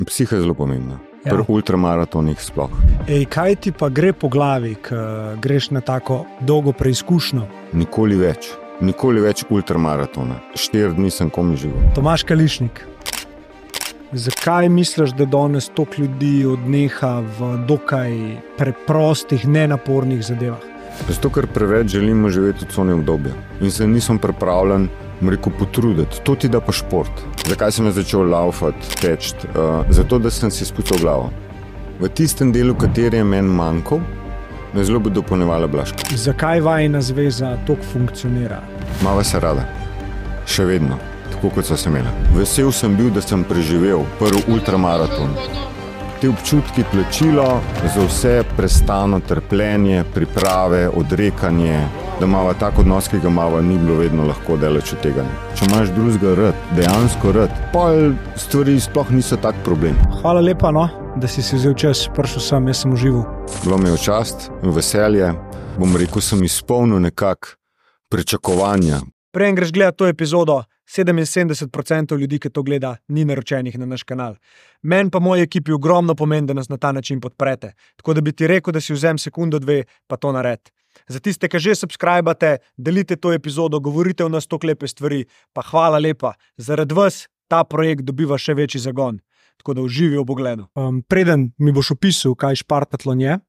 Psiha je zelo pomembna. Pri ultramaratonih sploh. Kaj ti pa gre po glavi, ko greš na tako dolgo preizkušnjo? Nikoli več ultramaratona. 4 dni sem komi živel. Tomaž Kališnik, zakaj misliš, da danes toliko ljudi odneha v dokaj preprostih, nenapornih zadevah? Zato, ker preveč želimo živeti v coni obdobja in se nisem pripravljen, potruditi. To ti da pa šport. Zakaj sem začel laufati, teči? Zato, da sem si spucal glavo. V tistem delu, kateri je meni manjkal, me zelo bo dopolnjevala Blažka. Zakaj vajina zveza toliko funkcionira? Mava se rada. Še vedno. Tako kot so se imela. Vesel sem bil, da sem preživel prvi ultramaraton. Te občutki, plačilo za vse prestano trpljenje, priprave, odrekanje, da imava tak odnos, ki ga imava, ni bilo vedno lahko daleč od tega. Če imaš drugega rad, dejansko rad, pol stvari sploh niso tak problem. Hvala lepa, da si vzel čas, prišel sem, jaz sem užival. Bilo mi je v čast in veselje, bom rekel, sem izpolnil nekak pričakovanja. Preden greš gledati to epizodo, 77% ljudi, ki to gleda, ni naročenih na naš kanal. Meni pa moji ekipi ogromno pomeni, da nas na ta način podprete. Tako da bi ti rekel, da si vzem sekundo, 2, pa to naredi. Za tiste, ki že subscribate, delite to epizodo, govorite v nas toliko lepe stvari, pa hvala lepa. Zaradi vas ta projekt dobiva še večji zagon. Tako da uživi v pogledu. Preden mi boš opisal, kaj špartatlon je,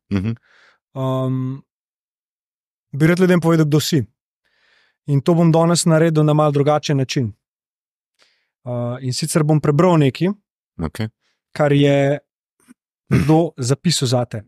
bi rad ljudem povedal, kdo si. In to bom danes naredil na malo drugačen način. In sicer bom prebral nekaj, kar je kdo zapisal zate.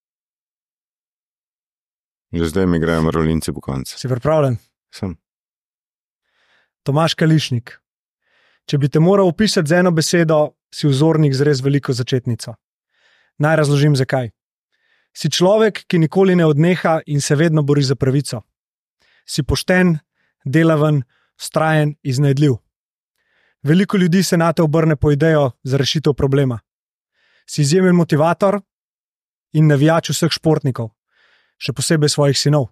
Že zdaj mi grejo mravljinci po koncu. Si pripravljen? Sem. Tomaž Kališnik. Če bi te moral opisati z eno besedo, si vzornik z res veliko začetnico. Naj razložim, zakaj. Si človek, ki nikoli ne odneha in se vedno bori za pravico. Si pošten, delaven, vztrajen, iznajdljiv. Veliko ljudi se nate obrne po idejo za rešitev problema. Si izjemen motivator in navijač vseh športnikov, še posebej svojih sinov.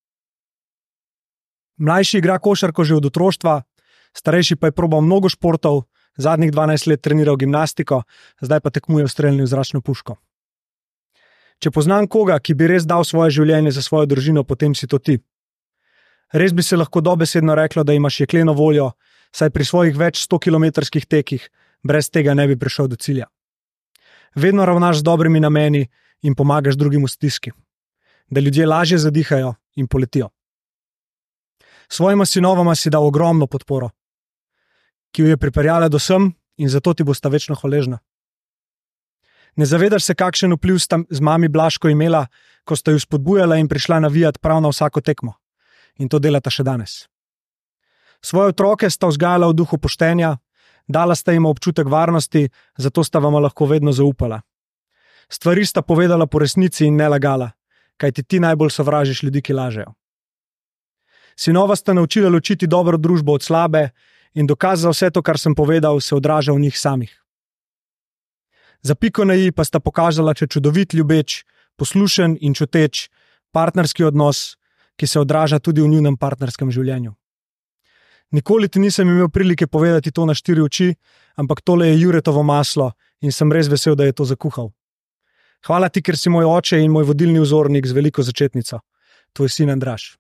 Mlajši igra košarko že od otroštva, starejši pa je probal mnogo športov, zadnjih 12 let treniral gimnastiko, zdaj pa tekmuje v streljanju v zračno puško. Če poznam koga, ki bi res dal svoje življenje za svojo družino, potem si to ti. Res bi se lahko dobesedno reklo, da imaš jekleno voljo, saj pri svojih več 100-kilometrskih tekih brez tega ne bi prišel do cilja. Vedno ravnaš z dobrimi nameni in pomagaš drugim v stiski, da ljudje lažje zadihajo in poletijo. Svojima sinovama si dal ogromno podporo, ki jo je pripeljala do sem in zato ti bosta večno hvaležna. Ne zavedaš se, kakšen vpliv sta z mami Blažko imela, ko sta ju spodbujala in prišla navijati prav na vsako tekmo. In to delata še danes. Svoje otroke sta vzgajala v duhu poštenja, dala sta jim občutek varnosti, zato sta vama lahko vedno zaupala. Stvari sta povedala po resnici in ne lagala, kajti ti najbolj sovražiš ljudi, ki lažejo. Sinova sta naučila ločiti dobro družbo od slabe in dokaz za vse to, kar sem povedal, se odraža v njih samih. Za piko na i pa sta pokazala še čudovit, ljubeč, poslušen in čuteč partnerski odnos, ki se odraža tudi v njunem partnerskem življenju. Nikoli ti nisem imel prilike povedati to na 4 oči, ampak tole je Juretovo maslo in sem res vesel, da je to zakuhal. Hvala ti, ker si moj oče in moj vodilni vzornik z veliko začetnico. Tvoj sin Andraž.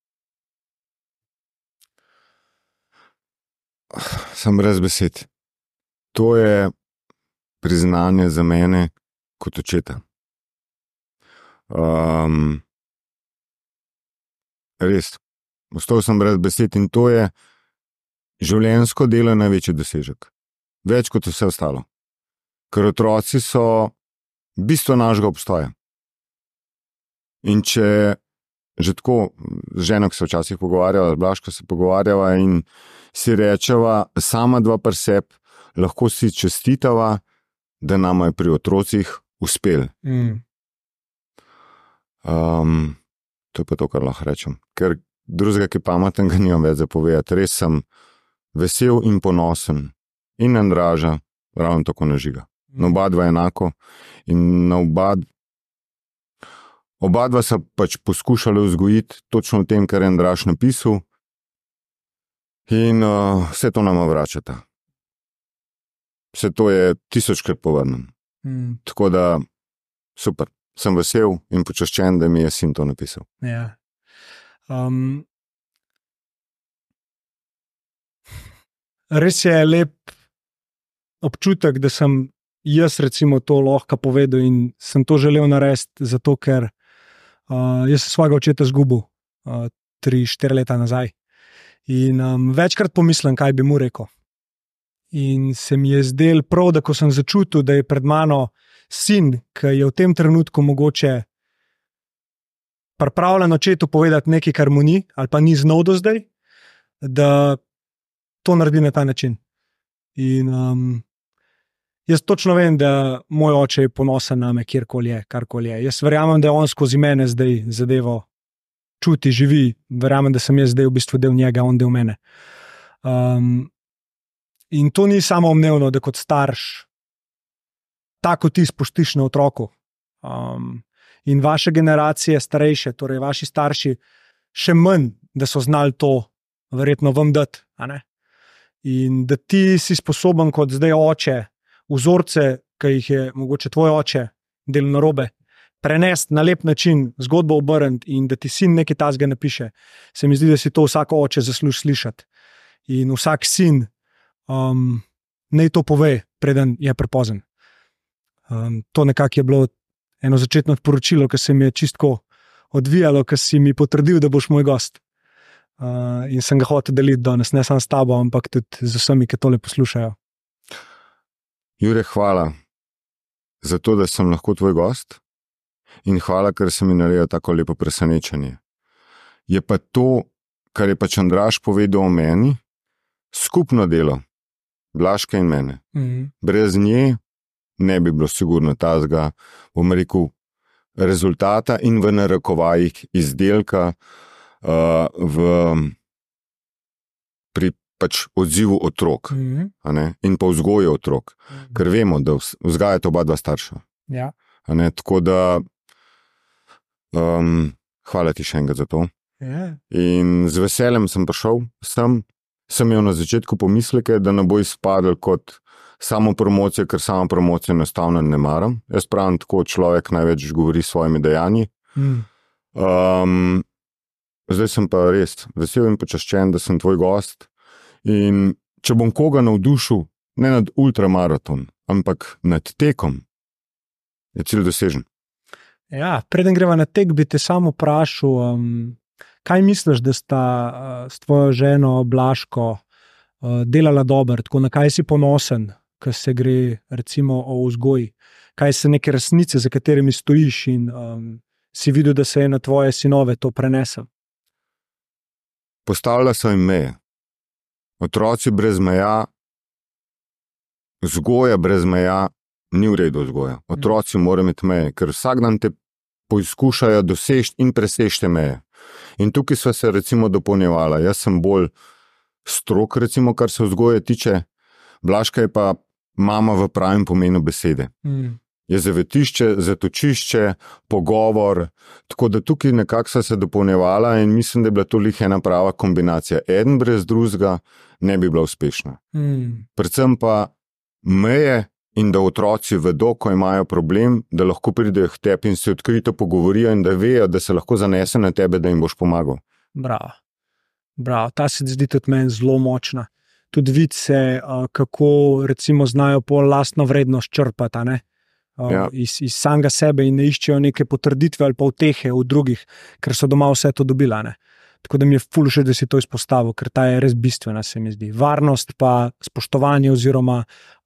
Sem brez besed. To je priznanje za mene kot očeta. Res, ostal sem brez besed in to je življenjsko delo največji dosežek. Več kot vse ostalo. Ker otroci so bistvo našega obstoja. In če že tako z ženo, ki se včasih pogovarjava, z Blažko se pogovarjava in si rečeva, sama dva pri sebi, lahko si čestitava, da nama je pri otrocih uspel. To je pa to, kar lahko rečem. Ker drugega, ki pametnega nimam več za povedati. Res sem vesel in ponosen in Andraža ravno tako na Žiga. Na oba dva enako in na oba dva so pač poskušali vzgojiti točno v tem, kar je Andraž napisal in vse to nama vračata. vse to je 1000-krat povrnem. Tako da, super, sem vesel in počaščen, da mi je sin to napisal. Ja. Res je lep občutek, da sem jaz recimo to lahko povedal in sem to želel narediti, zato ker jaz sem svojega očeta izgubil 3-4 leta nazaj. In večkrat pomislim, kaj bi mu rekel. In se mi je zdel prav, da ko sem začutil, da je pred mano sin, ki je v tem trenutku mogoče pripravljen očetu povedati nekaj, kar mu ni, ali pa ni znal do zdaj, da to naredi na ta način. In jaz točno vem, da moj oče je ponosen name, kjerkoli je, karkoli je. Jaz verjamem, da je on skozi mene zdaj zadevo čuti, živi, verjamem, da sem jaz zdaj v bistvu del njega, on del mene. In to ni samo omnevno, da kot starš tako ti spustiš na otroku. In vaše generacije starejše, torej vaši starši, še manj, da so znali to verjetno vam dati. In da ti si sposoben kot zdaj oče, vzorce, ki jih je mogoče tvoj oče delal narobe, prenesti na lep način, zgodbo obrniti in da ti sin nekaj takega napiše, se mi zdi, da si to vsako oče zasluži slišati. In vsak sin naj to pove, preden je prepozen. To nekako je bilo eno začetno poročilo, ki se mi je čistko odvijalo, ki si mi potrdil, da boš moj gost. In sem ga hotel deliti danes, ne samo s tabo, ampak tudi z vsemi, ki tole poslušajo. Jure, hvala za to, da sem lahko tvoj gost in hvala, ker si mi naredil tako lepo presenečenje. Je pa to, kar je pač Andraž povedal o meni, skupno delo Blažke in mene. Brez nje ne bi bilo sigurno tazga, bom rekel, rezultata in v narekovajih izdelka pri pač odzivu otrok in pa vzgoju otrok. Ker vemo, da vzgajate oba dva starša. Ja. Tako da hvala ti še enkrat za to. Yeah. In z veseljem sem prišel sem imel na začetku pomisleke, da ne bo izpadel kot samo promocija, ker samo promocija enostavno ne maram. Jaz pravim tako, človek največ govori s svojimi dejanji. Zdaj sem pa res vesel in počaščen, da sem tvoj gost. In če bom koga navdušil, ne nad ultramaraton, ampak nad tekom, je cilj dosežen. Ja, preden greva na tek, bi te samo vprašal, kaj misliš, da sta s tvojo ženo Blažko delala dobro, tako na kaj si ponosen, ko se gre recimo o vzgoji? Kaj so neke resnice, za katerimi stojiš in si videl, da se je na tvoje sinove to prenesel? Postavlja so jim meje. Otroci brez meja, vzgoja brez meja, ni v redu vzgoja. Otroci morajo imeti meje, ker vsak dan te poizkušajo doseči in preseči te meje. In tukaj sva se recimo dopolnjevala. Jaz sem bolj strog, recimo, kar se vzgoje tiče. Blažka je pa mama v pravem pomenu besede. Je zavetišče, zatočišče, pogovor, tako da tukaj nekako sva se dopolnjevala in mislim, da je bila to lih ena prava kombinacija. Eden brez drugega ne bi bila uspešna. Predvsem pa meje in da otroci vedo, ko imajo problem, da lahko pridejo k tebi in se odkrito pogovorijo in da vejo, da se lahko zanese na tebe, da jim boš pomagal. Bravo. Ta se zdi tudi meni zelo močna. Tudi vidi se, kako recimo znajo pol lastno vrednost črpati, iz samega sebe in ne iščejo neke potrditve ali pa utehe v drugih, ker so doma vse to dobila. Tako da mi je ful všeč, da si to izpostavil, ker ta je res bistvena, se mi zdi. Varnost pa spoštovanje oziroma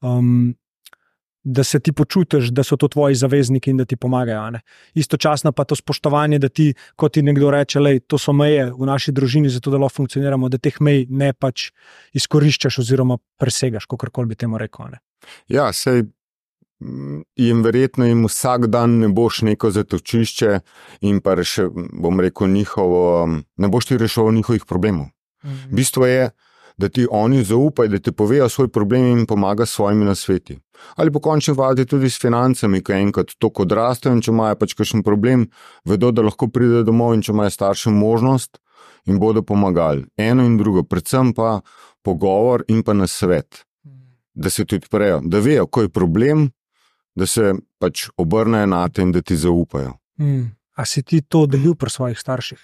da se ti počutiš, da so to tvoji zavezniki in da ti pomagajo. Istočasno pa to spoštovanje, da ti, kot ti nekdo reče, lej, to so meje v naši družini, zato da lahko funkcioniramo, da teh mej ne pač izkoriščaš oziroma presegaš, kakorkoli bi temu rekel. Ja, sej jim verjetno vsak dan ne boš neko zatočišče in pa bom rekel ne boš ti reševal njihovih problemov. Bistvo je, da ti oni zaupajo, da ti povejo svoj problem in pomaga s svojimi nasveti. Ali po končni fazi tudi s financami, ko enkrat toliko odrastejo in če imajo pač kakšen problem, vedo, da lahko pridejo domov in če imajo starši možnost in bodo pomagali. Eno in drugo, predvsem pa pogovor in pa nasvet. da se ti odprejo, da vejo, ko je problem, da se pač obrnejo na te in da ti zaupajo. A si ti to delil pri svojih starših?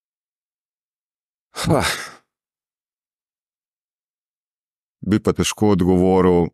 Bi pa težko odgovoril,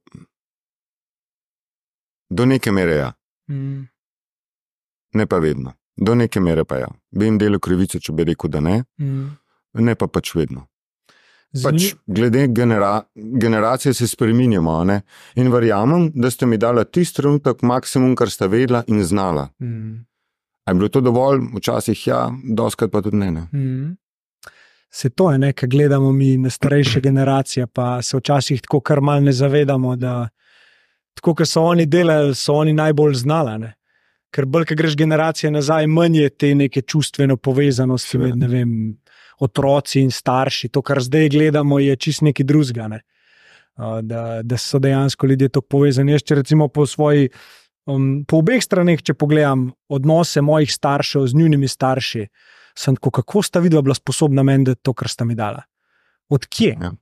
do neke mere ja. Ne pa vedno. Do neke mere pa ja. Bi jim delal krivico, če bi rekel, da ne. Ne pa pač vedno. Pač glede generacije se spreminjamo, ne? In verjamem, da ste mi dala tisti trenutek maksimum, kar sta vedela in znala. A je bilo to dovolj? Včasih ja, doskrat pa tudi ne. Se to je, kaj gledamo mi na starejše generacije, pa se včasih tako kar mal ne zavedamo, da tako, kot so oni delali, so oni najbolj znala, ne? Ker bolj, ko greš generacije nazaj, manj je te neke čustveno povezanosti med, ne vem, otroci in starši. To, kar zdaj gledamo, je čist nekaj drugega, ne? Da so dejansko ljudje tako povezani. Jaz, če recimo po obeh straneh, če pogledam odnose mojih staršev z njunimi starši, sem tako, kako sta vidva bila sposobna meni to, kar sta mi dala? Od kje? Ja.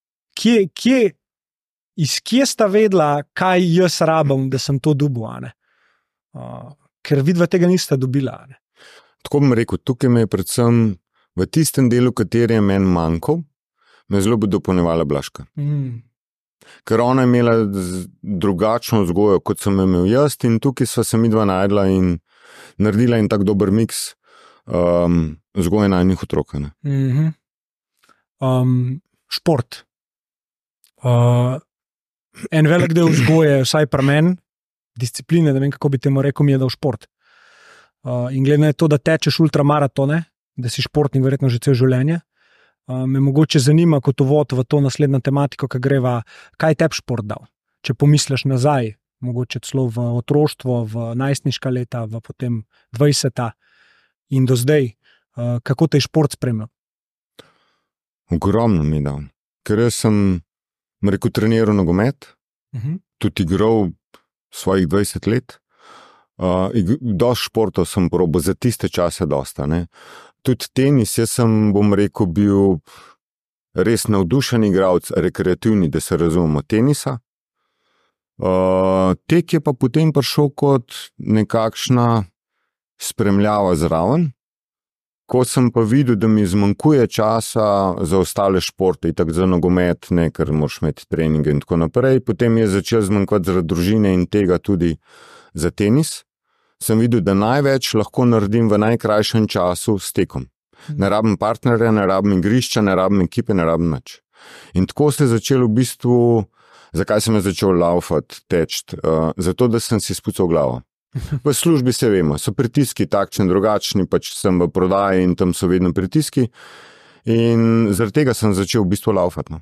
Iz kje sta vedela, kaj jaz rabim, da sem to dobil, ne? Ker vidva tega nista dobila, ne? Tako bom rekel, tukaj me je predvsem v tistem delu, kateri je meni manjkal, me zelo bi dopolnjevala Blažka. Ker ona je imela drugačno vzgojo, kot sem imel jaz, in tukaj sva se midva najdla in naredila in tak dober miks vzgoje najnih otrok. Šport. En velik del vzgoje, vsaj pri meni, discipline, da vem, kako bi temu rekel, mi je dal šport. In glede na to, da tečeš ultramaratone, da si športnik verjetno že cel življenje, me mogoče zanima kot uvod v to naslednjo tematiko, ki greva, kaj tebi šport dal? Če pomisliš nazaj, mogoče celo v otroštvo, v najstniška leta, v potem 20 in do zdaj, kako te je šport spremljal? Ogromno mi je dal. Ker jaz sem, rekel, treniral nogomet, tudi igral svojih 20 let. Dosti športov sem probal, za tiste čase dosta, ne. Tudi tenis, jaz sem, bom rekel, bil res navdušen igralec, rekreativni, da se razumemo, tenisa. Tek je pa potem prišel kot nekakšna spremljava zraven, ko sem pa videl, da mi zmanjkuje časa za ostale športe, itak za nogomet, ne, ker moraš imeti treninge in tako naprej. Potem je začel zmanjkvati zaradi družine in tega tudi za tenis. Sem videl, da največ lahko naredim v najkrajšem času s tekom. Ne rabim partnerja, ne rabim igrišča, ne rabim ekipe, ne rabim nič. In tako se je začelo v bistvu, zakaj sem začel laufati, teči? Zato, da sem si spucal glavo. V službi se vemo, so pritiski takšni, drugačni, pač sem v prodaji in tam so vedno pritiski. In zaradi tega sem začel v bistvu laufati.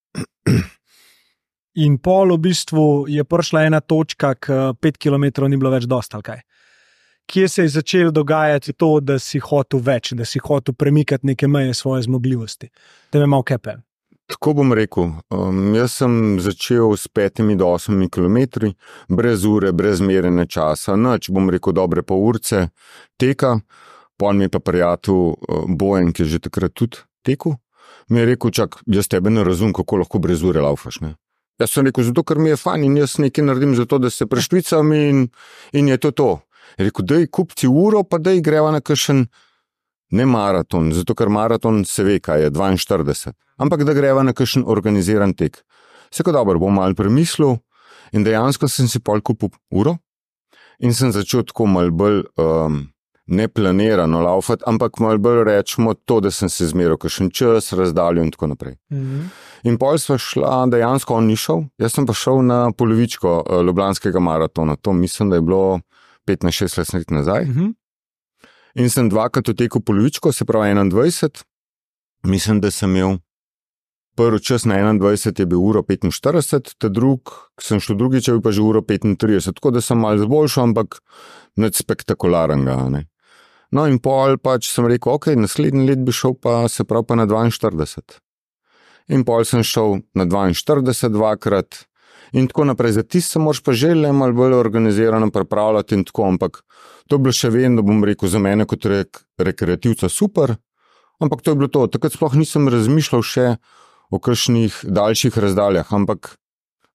In pol v bistvu je prišla ena točka, k 5 kilometrov ni bilo več dosti, ali kaj? Kje se je začelo dogajati to, da si hotel več, da si hotel premikati neke meje svoje zmogljivosti? Da me malo kepe. Tako bom rekel, jaz sem začel s 5 do 8 kilometri, brez ure, brez merjenja časa, nič, bom rekel, dobre pol urce teka, pol mi je pa prijatelj Bojan, ki je že takrat tudi tekel, mi je rekel, čak, jaz tebe ne razumem, kako lahko brez ure laufaš, ne. Jaz sem rekel, zato ker mi je fajn in jaz nekaj naredim zato, da se preštvicam in je to. Je rekel, daj kupci uro, pa daj greva na kakšen, ne maraton, zato ker maraton se ve, kaj je, 42, ampak da greva na kakšen organiziran tek. Vseko dobro, bom malo premislil in dejansko sem si pol kupil uro in sem začel tako malo bolj neplanirano laufati, ampak malo bolj rečemo to, da sem se zmeral kakšen čas, razdaljo in tako naprej. In pol sva šla, dejansko on ni šel, jaz sem pa šel na polovičko ljubljanskega maratona, to mislim, da je bilo 15-16 let nazaj. In sem dvakrat otekel polovičko, se pravi 21, mislim, da sem imel prvi čas na 21 je bil uro 45, sem šel drugič, je bil pa že uro 35, tako da sem malo zboljšal, ampak nič spektakularenega, ne. No in pol pač sem rekel, ok, naslednji let bi šel pa, se pravi pa na 42. In pol sem šel na 42 dvakrat in tako naprej. Za tisto se moraš pa že malo bolj organizirano pripravljati in tako, ampak to je bilo še vedno, bom rekel, za mene kot rekreativca super, ampak to je bilo to. Takrat sploh nisem razmišljal še o kakšnih daljših razdaljah, ampak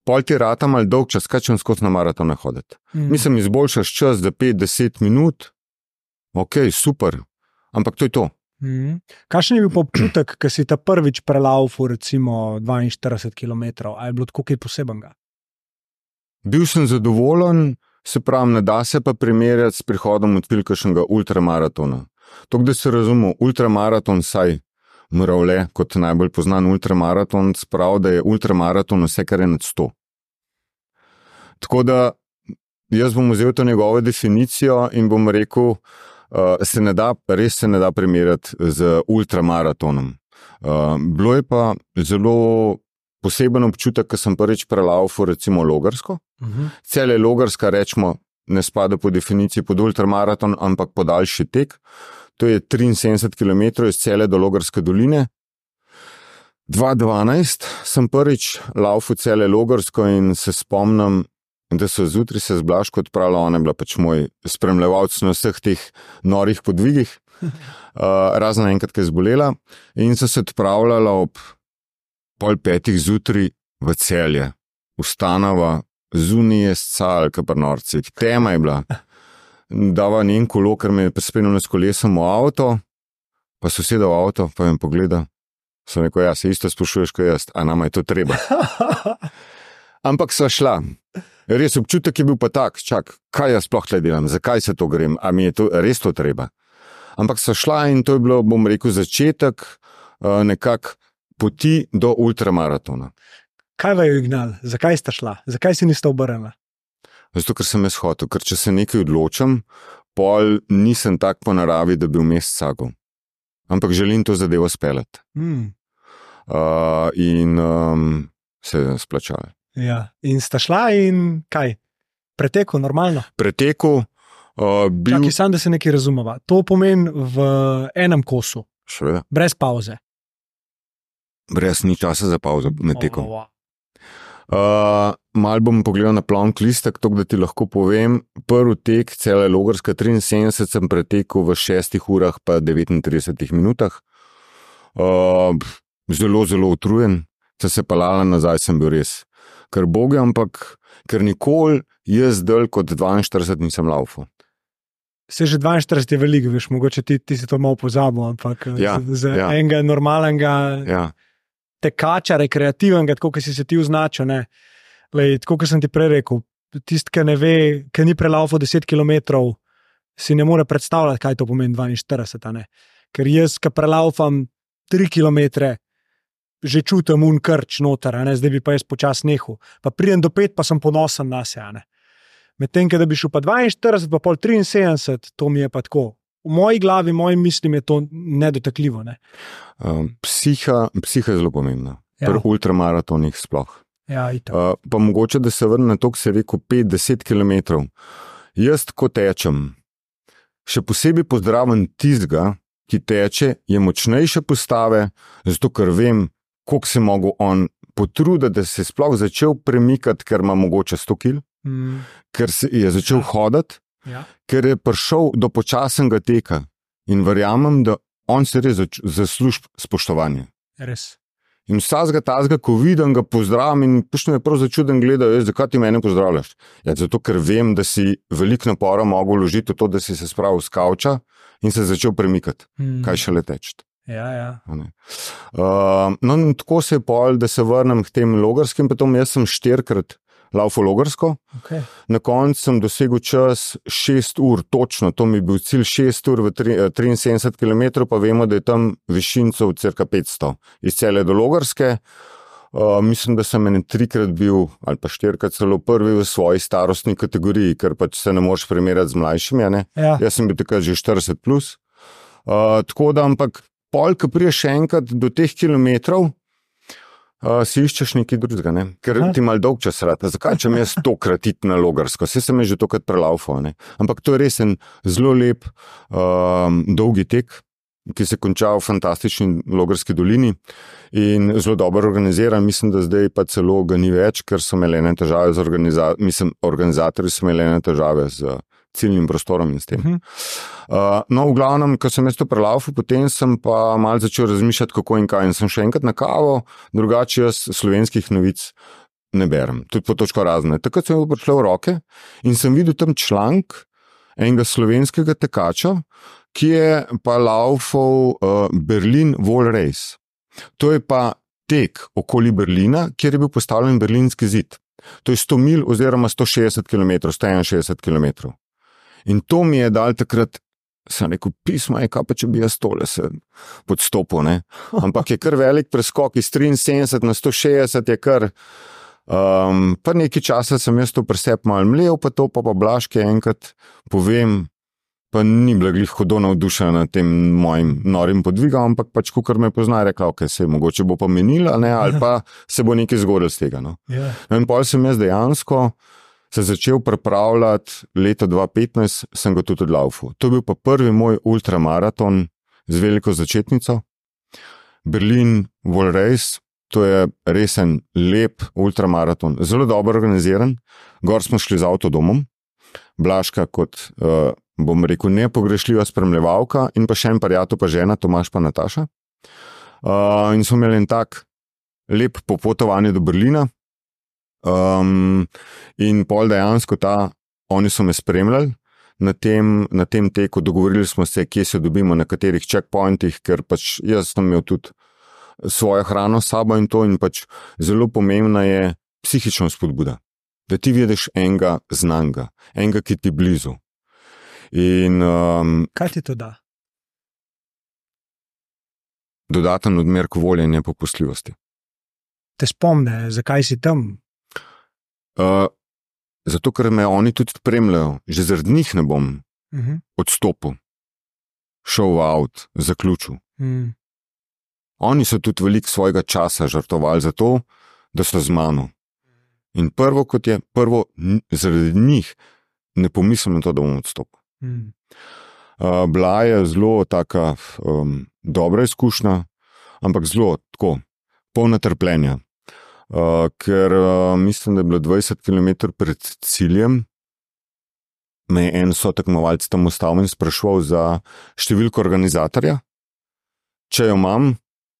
pol ti rata mal dolg čas, kaj če skozi na maratone hoditi. Mislim, izboljšaš čas za 5-10 minut, ok, super, ampak to je to. Kakšen je bil občutek, ko si ta prvič prelaufal recimo 42 km, a je bilo tako kaj posebenega? Bil sem zadovoljen, se pravi, ne da se pa primerjati s prihodom od kakšnega ultramaratona. To, da se razumemo, ultramaraton saj Mravlje, kot najbolj poznan ultramaraton, sprav, da je ultramaraton vse, kar je nad 100. Tako da jaz bom vzel to njegovo definicijo in bom rekel, res se ne da primerjati z ultramaratonom. Bilo je pa zelo poseben občutek, ko sem prvič prelaufal recimo Logarsko. Celje Logarska, rečemo, ne spada po definiciji pod ultramaraton, ampak po daljši tek. To je 73 km iz Celja do Logarske doline. 2012 sem prvič laufal Celje Logarsko in se spomnim, da so zjutraj se z Blažko odpravila, ona je bila pač moj spremljevalec na vseh teh norih podvigih, razen enkrat, ko je zbolela, in so se odpravljala ob 4:30 zjutraj v Celje. Ustanova, zunaj je scal, kaj pri norcih, tema je bila. Dava njen kolo, ker me je prispelil s kolesom v avto, pa so sedel v avto, pa me pogleda. Sem rekel, ja, se isto sprašuješ, kot jaz, a nama je to treba. Ampak sva šla. Res občutek je bil pa tak, kaj jaz sploh tle delam, zakaj se to grem, a mi je to res to treba. Ampak sva šla in to je bilo, bom rekel, začetek nekak poti do ultramaratona. Kaj vaju je gnal? Zakaj sta šla? Zakaj si niste obrnila? Zato, ker sem jaz hotel, ker če se nekaj odločim, pol nisem tak po naravi, da bi vmes sagal. Ampak želim to zadevo speljati. In se je splačalo. Ja. In sta šla in kaj? Preteku, normalno? Preteku. Čakaj, sam, da se nekaj razumeva. To pomeni v enem kosu. Seveda. Brez pauze. Brez ni časa za pauzo med tekom. Mal bom pogledal na plank listek, to, da ti lahko povem. Prvi tek Celje Logarska 73 sem pretekel v 6 urah pa 39 minutah. Zelo, zelo utrujen. Sem se pelala nazaj, sem bil res kar bogi, ampak ker nikoli jaz dlje kot 42 nisem laufal. Se že 42 je veliko, veš, mogoče ti si to malo pozabil, ampak za enega normalnega tekača, rekreativnega, tako kot si se ti označil, ne. Lej, tako kot sem ti prej rekel, tisti, ki ne ve, ki ni prelaufal 10 km, si ne more predstavljati, kaj to pomeni 42, ne. Ker jaz, ki prelaufam 3 km, že čutim krč noter, ne, zdaj bi pa jaz počas nehal. Pa pridem do 5, pa sem ponosen na se, ne. Medtem, da bi šel pa 42, pa pol 73, to mi je pa tako. V moji glavi, mojim mislim je to nedotakljivo, ne. Psiha je zelo pomembna. Pri ultramaratonih sploh. Ja, itak. Pa mogoče, da se vrne na to, ko se je rekel 5-10 km. Jaz, ko tečem, še posebej pozdravim tistega, ki teče, je močnejše postave, zato ker vem, koliko se mogel on potruditi, da se je sploh začel premikati, ker ima mogoče 100 kg, ker se je začel hoditi, ker je prišel do počasnega teka in verjamem, da on se res zasluži spoštovanje. Res. In vsakega tazga, ko vidim, ga pozdravim in pišno je prav začuden gledal, zakaj ti mene pozdravljaš? Ja, zato, ker vem, da si veliko napora mogel vložiti v to, da si se spravil s kavča in se začel premikati, kaj šele teči. Ja. No, tako se je pol, da se vrnem k tem Logarskim, potem jaz sem 4-krat laufal Logarsko. Okay. Na koncu sem dosegel čas 6 ur, točno, to mi je bil cilj 6 ur v 73 km, pa vemo, da je tam višincev cirka 500. Iz Celja do Logarske, mislim, da sem 3-krat bil, ali pa 4-krat celo prvi v svoji starostni kategoriji, ker pač se ne moreš primerjati z mlajšimi, ne? Ja. Jaz sem bil takrat že 40+. Tako da, ampak pol, ko priješ še enkrat do teh kilometrov, si iščeš nekaj drugega, ne? Ker ti mal dolg čas rata. Zakaj če mi jaz 100-krat iti na Logarsko? Saj sem že tokrat prelaufal, ne? Ampak to je res en zelo lep dolgi tek, ki se konča v fantastični Logarski dolini in zelo dobro organiziran. Mislim, da zdaj pa celo ga ni več, ker so imeli ene težave z organizatorji so imeli ene težave z ciljnim prostorom in s tem. No, v glavnem, ko sem jaz to prelaufal, potem sem pa malo začel razmišljati, kako in kaj. In sem še enkrat na kavo, drugače jaz slovenskih novic ne berem, tudi po točko razne. Takrat sem prišel v roke in sem videl tam članek enega slovenskega tekača, ki je pa laufal Berlin Wall Race. To je pa tek okoli Berlina, kjer je bil postavljen berlinski zid. To je 100 mil oziroma 160 km, 161 km. In to mi je dal takrat, sem rekel, pisma je, kaj pa če bi jaz tole se podstopil, ne? Ampak je kar velik preskok iz 73 na 160 je kar, pa nekaj časa sem jaz to presep malo mlel, pa to pa Blažke enkrat povem, pa ni bila glih hudo navdušena nad tem mojim norim podvigom, ampak pač, kakor me pozna, je rekla, ok, se mogoče bo pa menila, ne, ali pa se bo nekaj zgodilo z tega, no. In pol sem jaz dejansko se začel pripravljati, leta 2015 sem ga tudi odlaufal. To je bil pa prvi moj ultramaraton z veliko začetnico. Berlin Wall Race, to je resen lep ultramaraton, zelo dobro organiziran. Gor smo šli z avtodomom, Blažka kot, bom rekel, nepogrešljiva spremljevalka in pa še en prijatelj, pa žena, Tomaž pa Nataša. In smo imeli en tak lep popotovanje do Berlina. In pol dejansko oni so me spremljali na tem teku, dogovorili smo se, kje se dobimo, na katerih checkpointih, ker pač jaz sem imel tudi svojo hrano s sabo in to, in pač zelo pomembna je psihična spodbuda, da ti vidiš enega znanga, enega, ki ti blizu. In kaj ti to da? Dodaten odmerek volje in nepopustljivosti. Te spomne, zakaj si tam? Zato, ker me oni tudi spremljajo, že zaradi njih ne bom odstopil, šel v avt, zaključil. Oni so tudi veliko svojega časa žrtvovali za to, da so z mano. In prvo, zaradi njih ne pomislim na to, da bom odstopil. Bila je zelo taka dobra izkušnja, ampak zelo tako, polna trpljenja. Ker mislim, da je bilo 20 km pred ciljem, me je en sotekmovalec tam ustavil in spraševal za številko organizatorja. Če jo imam,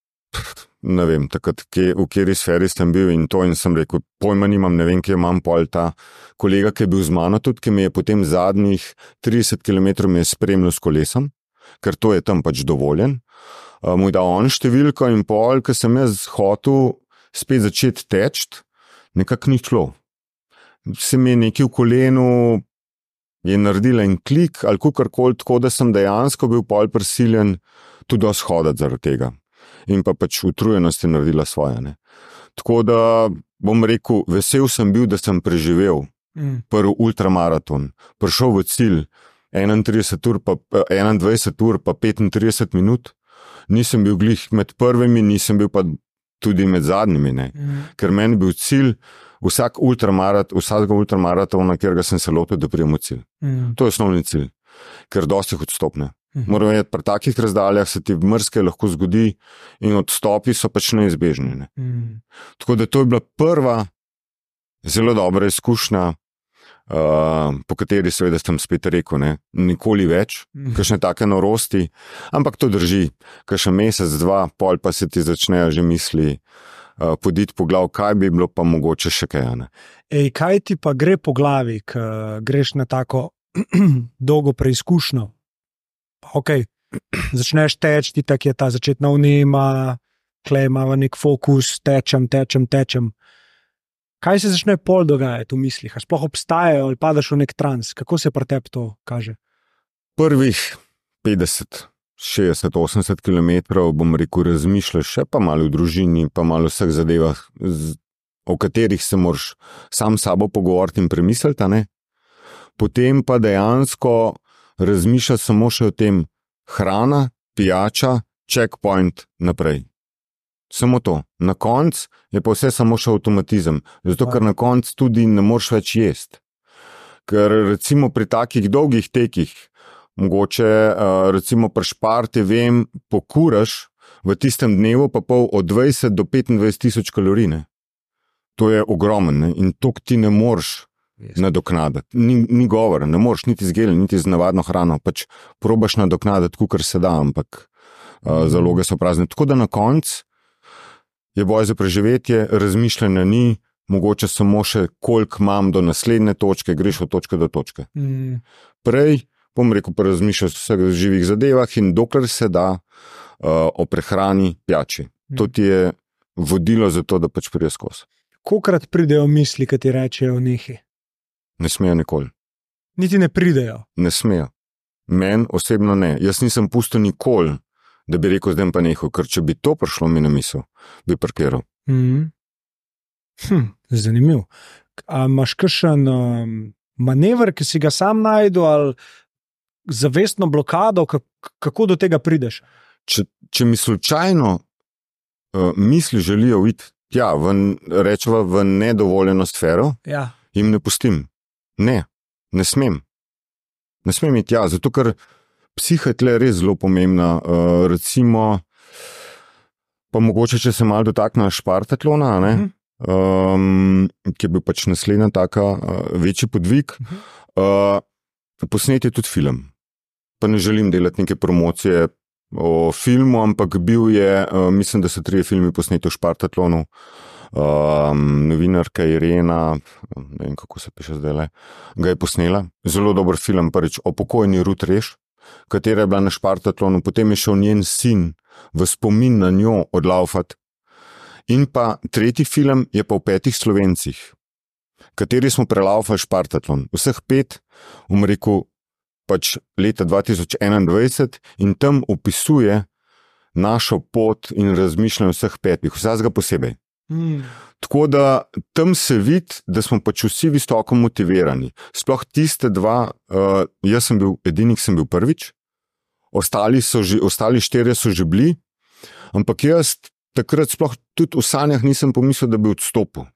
ne vem, takrat, v kateri sferi sem bil in to, in sem rekel, pojma nimam, ne vem, kje imam, pol ta kolega, ki je bil z mano tudi, ki mi je potem zadnjih 30 km me je spremljal s kolesom, ker to je tam pač dovoljen. Mu je dal on številko in pol, ker sem jaz hotel spet začeti teči, nekako ni šlo. Se mi je nekaj v kolenu, je naredila en klik ali kakorkoli, tako da sem dejansko bil pol prisiljen tudi dosti hoditi zaradi tega. In pa pač utrujenost je naredila svoje, ne. Tako da, bom rekel, vesel sem bil, da sem preživel prvi ultramaraton, prišel v cilj 21 ur pa 35 minut, nisem bil glih med prvimi, nisem bil pa tudi med zadnjimi, ne. Ker meni bil cilj vsakega ultramaratona, kjer ga sem se lotil, da prijem v cilj. To je osnovni cilj, ker dosti odstopne. Moram vedeti, pri takih razdaljah se ti mrske lahko zgodi in odstopi so pač neizbežni, ne. Tako da to je bila prva zelo dobra izkušnja, po kateri seveda sem spet rekel, ne, nikoli več, kakšne take norosti, ampak to drži, kakšen mesec, dva, pol pa se ti začnejo že misli poditi po glav, kaj bi bilo pa mogoče še kaj, ne. Kaj ti pa gre po glavi, ko greš na tako dolgo preizkušnjo? Ok, začneš teči, ti tak je ta začetna vnema, tlej ima nek fokus, tečem. Kaj se začne pol dogajati v mislih? A sploh obstajajo ali padaš v nek trans? Kako se pri tebi to kaže? Prvih 50, 60, 80 kilometrov, bom rekel, razmišljaš še pa malo v družini, pa malo vseh zadevah, o katerih se moraš sam sabo pogovoriti in premisliti, ne? Potem pa dejansko razmišljaš samo še o tem hrana, pijača, checkpoint naprej. Samo to. Na koncu je pa vse samo še avtomatizem. Zato, ker na koncu tudi ne moreš več jesti. Ker recimo pri takih dolgih tekih, mogoče recimo pri Šparti, vem, pokuraš v tistem dnevu pa pol od 20 do 25 tisoč kalorij, ne. To je ogromen, ne? In to ti ne moreš nadoknaditi. Ni govora, ne moreš niti z gelem, niti z navadno hrano. Pač probaš nadoknaditi, kakor se da, ampak zaloge so prazne. Tako da na koncu je boj za preživetje, razmišljanja ni, mogoče samo še koliko imam do naslednje točke, greš od točke do točke. Prej, bom rekel, pa razmišljaš o vseh živih zadevah in dokler se da o prehrani, pijači. To ti je vodilo za to, da pač prideš skozi. Kolikrat pridejo misli, ki ti rečejo nehi? Ne smejo nikoli. Niti ne pridejo. Ne smejo. Meni osebno ne. Jaz nisem pustil nikoli, da bi rekel, zdaj pa nehal, ker če bi to prišlo mi na misel, bi parkiral. Zanimiv. A imaš kakšen manever, ki si ga sam najdu, ali zavestno blokado, kako do tega prideš? Če mi slučajno misli želijo iti tja, rečeva v nedovoljeno sfero, jim ne pustim. Ne smem. Ne smem iti tja, zato ker psiha je tle res zelo pomembna. Recimo, pa mogoče, če se malo dotakne Špartatlona, ki je bil pač naslednja taka večji podvig, posnet je tudi film. Pa ne želim delati neke promocije o filmu, ampak bil je, mislim, da so 3 filmi posneti v Špartatlonu. Novinarka Irena, ne vem, kako se piše zdaj, ga je posnela. Zelo dober film, prvič o pokojni Ruth Reš, katera je bila na Špartatlonu, potem je šel njen sin v spomin na njo odlaufati. In pa 3. film je pa o 5 Slovencih, kateri smo prelaufali Špartatlon. Vseh 5, rekel, pač leta 2021 in tam opisuje našo pot in razmišljanje vseh 5, vsega posebej. Tako da tam se vidi, da smo pač vsi visoko motivirani. Sploh tiste 2, jaz sem bil edini, ki sem bil prvič, ostali 4 so že bili, ampak jaz takrat sploh tudi v sanjah nisem pomislil, da bi odstopil.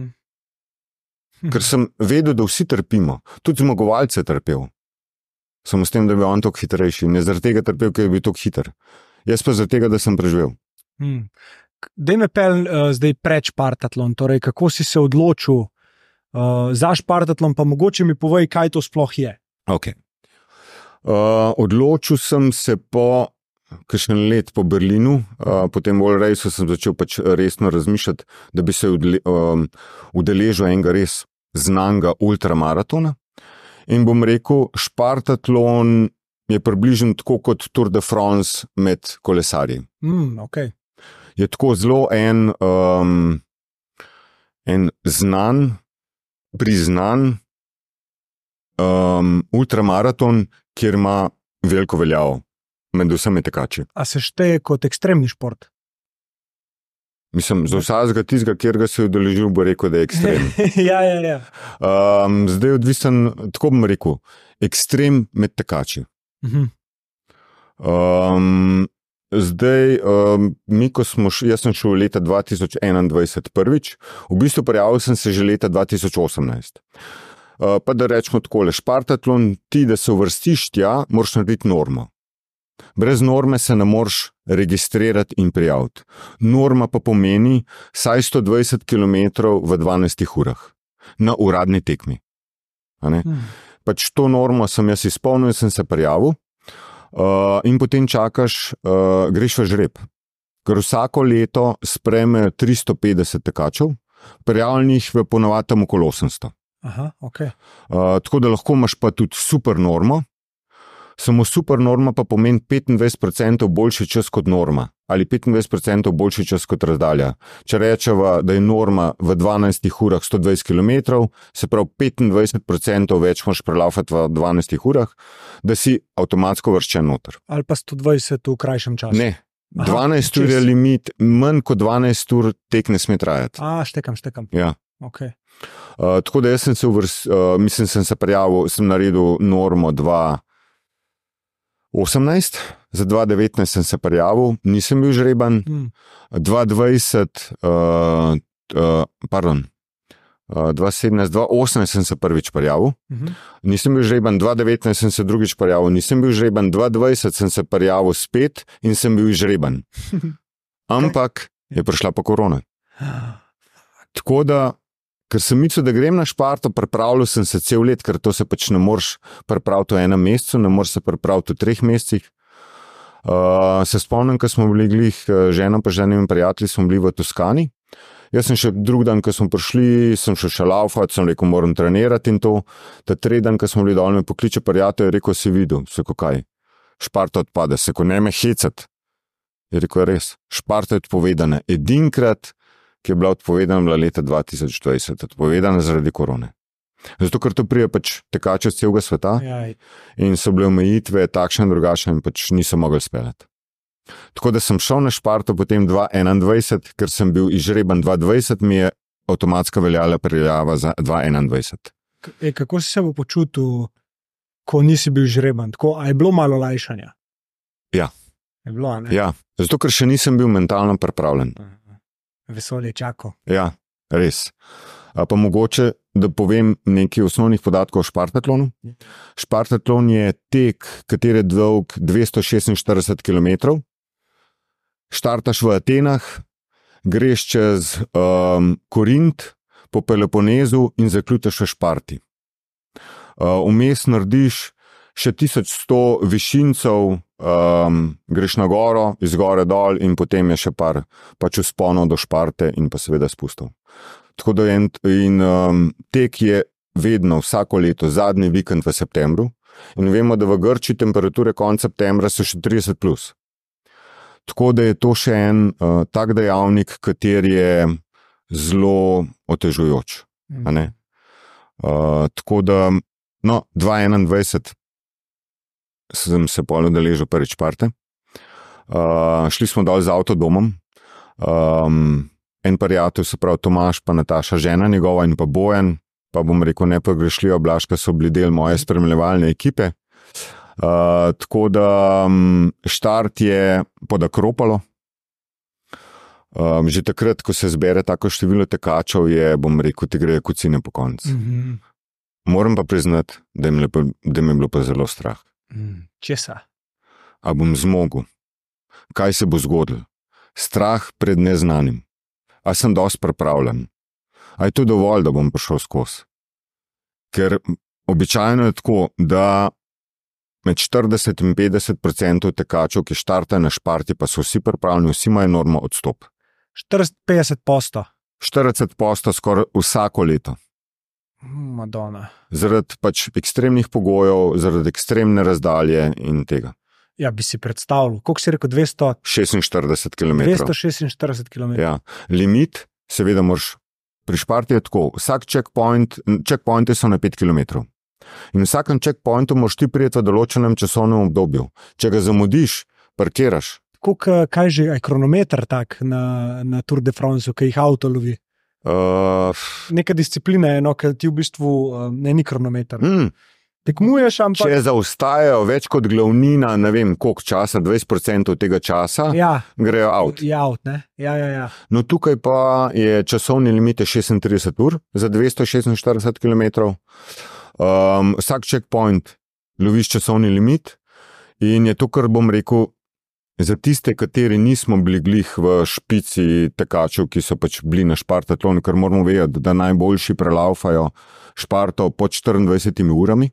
Ker sem vedel, da vsi trpimo, tudi zmagovalce trpel. Samo s tem, da bi on toliko hitrejši. Ne zaradi tega trpel, ker je bil toliko hiter. Jaz pa zaradi tega, da sem preživel. Daj me pel zdaj pred Špartatlon, torej kako si se odločil za Špartatlon, pa mogoče mi povej, kaj to sploh je. Ok. Odločil sem se po kakšen let po Berlinu, potem v Rejsu sem začel pač resno razmišljati, da bi se udeležil enega res znanga ultramaratona. In bom rekel, Špartatlon je približno tako kot Tour de France med kolesarji. Okay. Je tako zelo en znan, priznan ultramaraton, kjer ima veliko veljavo med vsemi tekači. A se šteje kot ekstremni šport? Mislim, za vsakega tistega, kjer ga se je udeležil, bo rekel, da je ekstrem. Ja. Zdaj je odvisen, tako bom rekel, ekstrem med tekači. Zdaj, jaz sem šel leta 2021 prvič, v bistvu prijavil sem se že leta 2018. Pa da rečemo takole, Špartatlon, ti, da se uvrstiš tja, moraš narediti normo. Brez norme se ne moreš registrirati in prijaviti. Norma pa pomeni vsaj 120 km v 12 urah na uradni tekmi. Pač to normo sem jaz izpolnil, sem se prijavil in potem čakaš, greš v žreb. Ker vsako leto sprejmejo 350 tekačev, prijavljenih v ponavadi tam okoli 800. Okay. Tako da lahko imaš pa tudi super normo. Samo super norma pa pomeni 25% boljši čas kot norma ali 25% boljši čas kot razdalja. Če rečeva, da je norma v 12 urah 120 km, se pravi 25% več moraš prelaufati v 12 urah, da si avtomatsko vrščen noter. Ali pa 120 v krajšem času? Ne, 12 ur je limit, manj kot 12 ur tek ne sme trajati. Štekam. Ja. Okay. Tako da jaz sem sem se prijavil, sem naredil normo 2018, za 2019 sem se prijavil, nisem bil žreban, 2020, 2018 sem se prvič prijavil, nisem bil žreban, 2019 sem se drugič prijavil, nisem bil žreban, 2020 sem se prijavil spet in sem bil žreban. Ampak je prišla pa korona. Tako da, ker sem mislil, da grem na Šparto, pripravljal sem se cel let, ker to se pač ne moreš pripraviti v enem mesecu, ne moreš se pripraviti v 3 mesecih. Se spomnim, ko smo bili glih žena pa ženimi prijatelji, smo bili v Toskani Jaz sem še drug dan, ko smo prišli, sem še laufat, sem rekel, moram trenirati in to. Ta tretji dan, ko smo bili dol, me pokliče prijatelj, je rekel, si videl, se kaj, Šparta odpade, se ne me hecat. Je rekel, res, Šparta je odpovedana. Edinkrat, ki je bila odpovedana, bila leta 2020, odpovedana zaradi korone. Zato, ker to prije pač tekače z celega sveta in so bile omejitve takšne in drugačne in pač nisem mogel speljati. Tako da sem šel na Šparto potem 2021, ker sem bil izžreban 2020, mi je avtomatska veljala priljava za 2021. Kako si se bo počutil, ko nisi bil izžreban? A je bilo malo lajšanja? Ja. Je bilo, ne? Ja, zato ker še nisem bil mentalno pripravljen. Vesolje čako. Ja, res. Pa mogoče, da povem nekaj osnovnih podatkov o Špartatlonu. Špartatlon je tek, kater je dolg 246 km. Štartaš v Atenah, greš čez Korint, po Peloponezu in zaključiš v Šparti. Vmes narediš še 1100 višincev, greš na goro, iz gore dol in potem je še par pač vzponov do Šparte in pa seveda spustov. Tako da tek je vedno, vsako leto, zadnji vikend v septembru in vemo, da v Grčiji temperature konec septembra so še 30+. Tako da je to še en tak dejavnik, kater je zelo otežujoč. Tako da, 2021 sem se pol udeležil prvič Šparte. Šli smo dol z avtodomom. En prijatelj, se pravi Tomaž, pa Nataša, žena njegova in pa Bojan, pa bom rekel nepogrešljiva Blažka, so bili del moje spremljevalne ekipe. Tako da štart je pod Akropolo. Že takrat, ko se zbere tako število tekačev, je, bom rekel, ti grejo kocine po koncu. Moram pa priznati, da mi je bilo pa zelo strah. Česa? A bom zmogel? Kaj se bo zgodilo? Strah pred neznanim. A sem dosti pripravljen? A je to dovolj, da bom prišel skozi? Ker običajno je tako, da med 40 in 50% tekačev, ki štartajo na Šparti, pa so vsi pripravljeni, vsi imajo normo odstop. 40-50%? 40% skoraj vsako leto. Madonna. Zaradi pač ekstremnih pogojev, zaradi ekstremne razdalje in tega. Ja, bi si predstavljal. Koliko si rekel? 246 km. 246 km. Ja. Limit, seveda moraš, pri Šparti je tako, vsak checkpointi so na 5 km. In v vsakem checkpointu moraš ti prijeti v določenem časovnem obdobju. Če ga zamudiš, parkiraš. Kaj že je kronometer tak na Tour de France, ki jih avto lovi? Neka disciplina je, ker ti v bistvu ni kronometer. Tekmuješ, ampak... Če zaostajajo več kot glavnina, ne vem koliko časa, 20% tega časa, grejo avt. Ja. No tukaj pa je časovni limit 36 ur za 246 km. Vsak checkpoint loviš časovni limit in je to, kar bom rekel, za tiste, kateri nismo bili glih v špici tekačev, ki so pač bili na Špartatlonu, ker moramo vedeti, da najboljši prelaufajo Šparto pod 24 urami.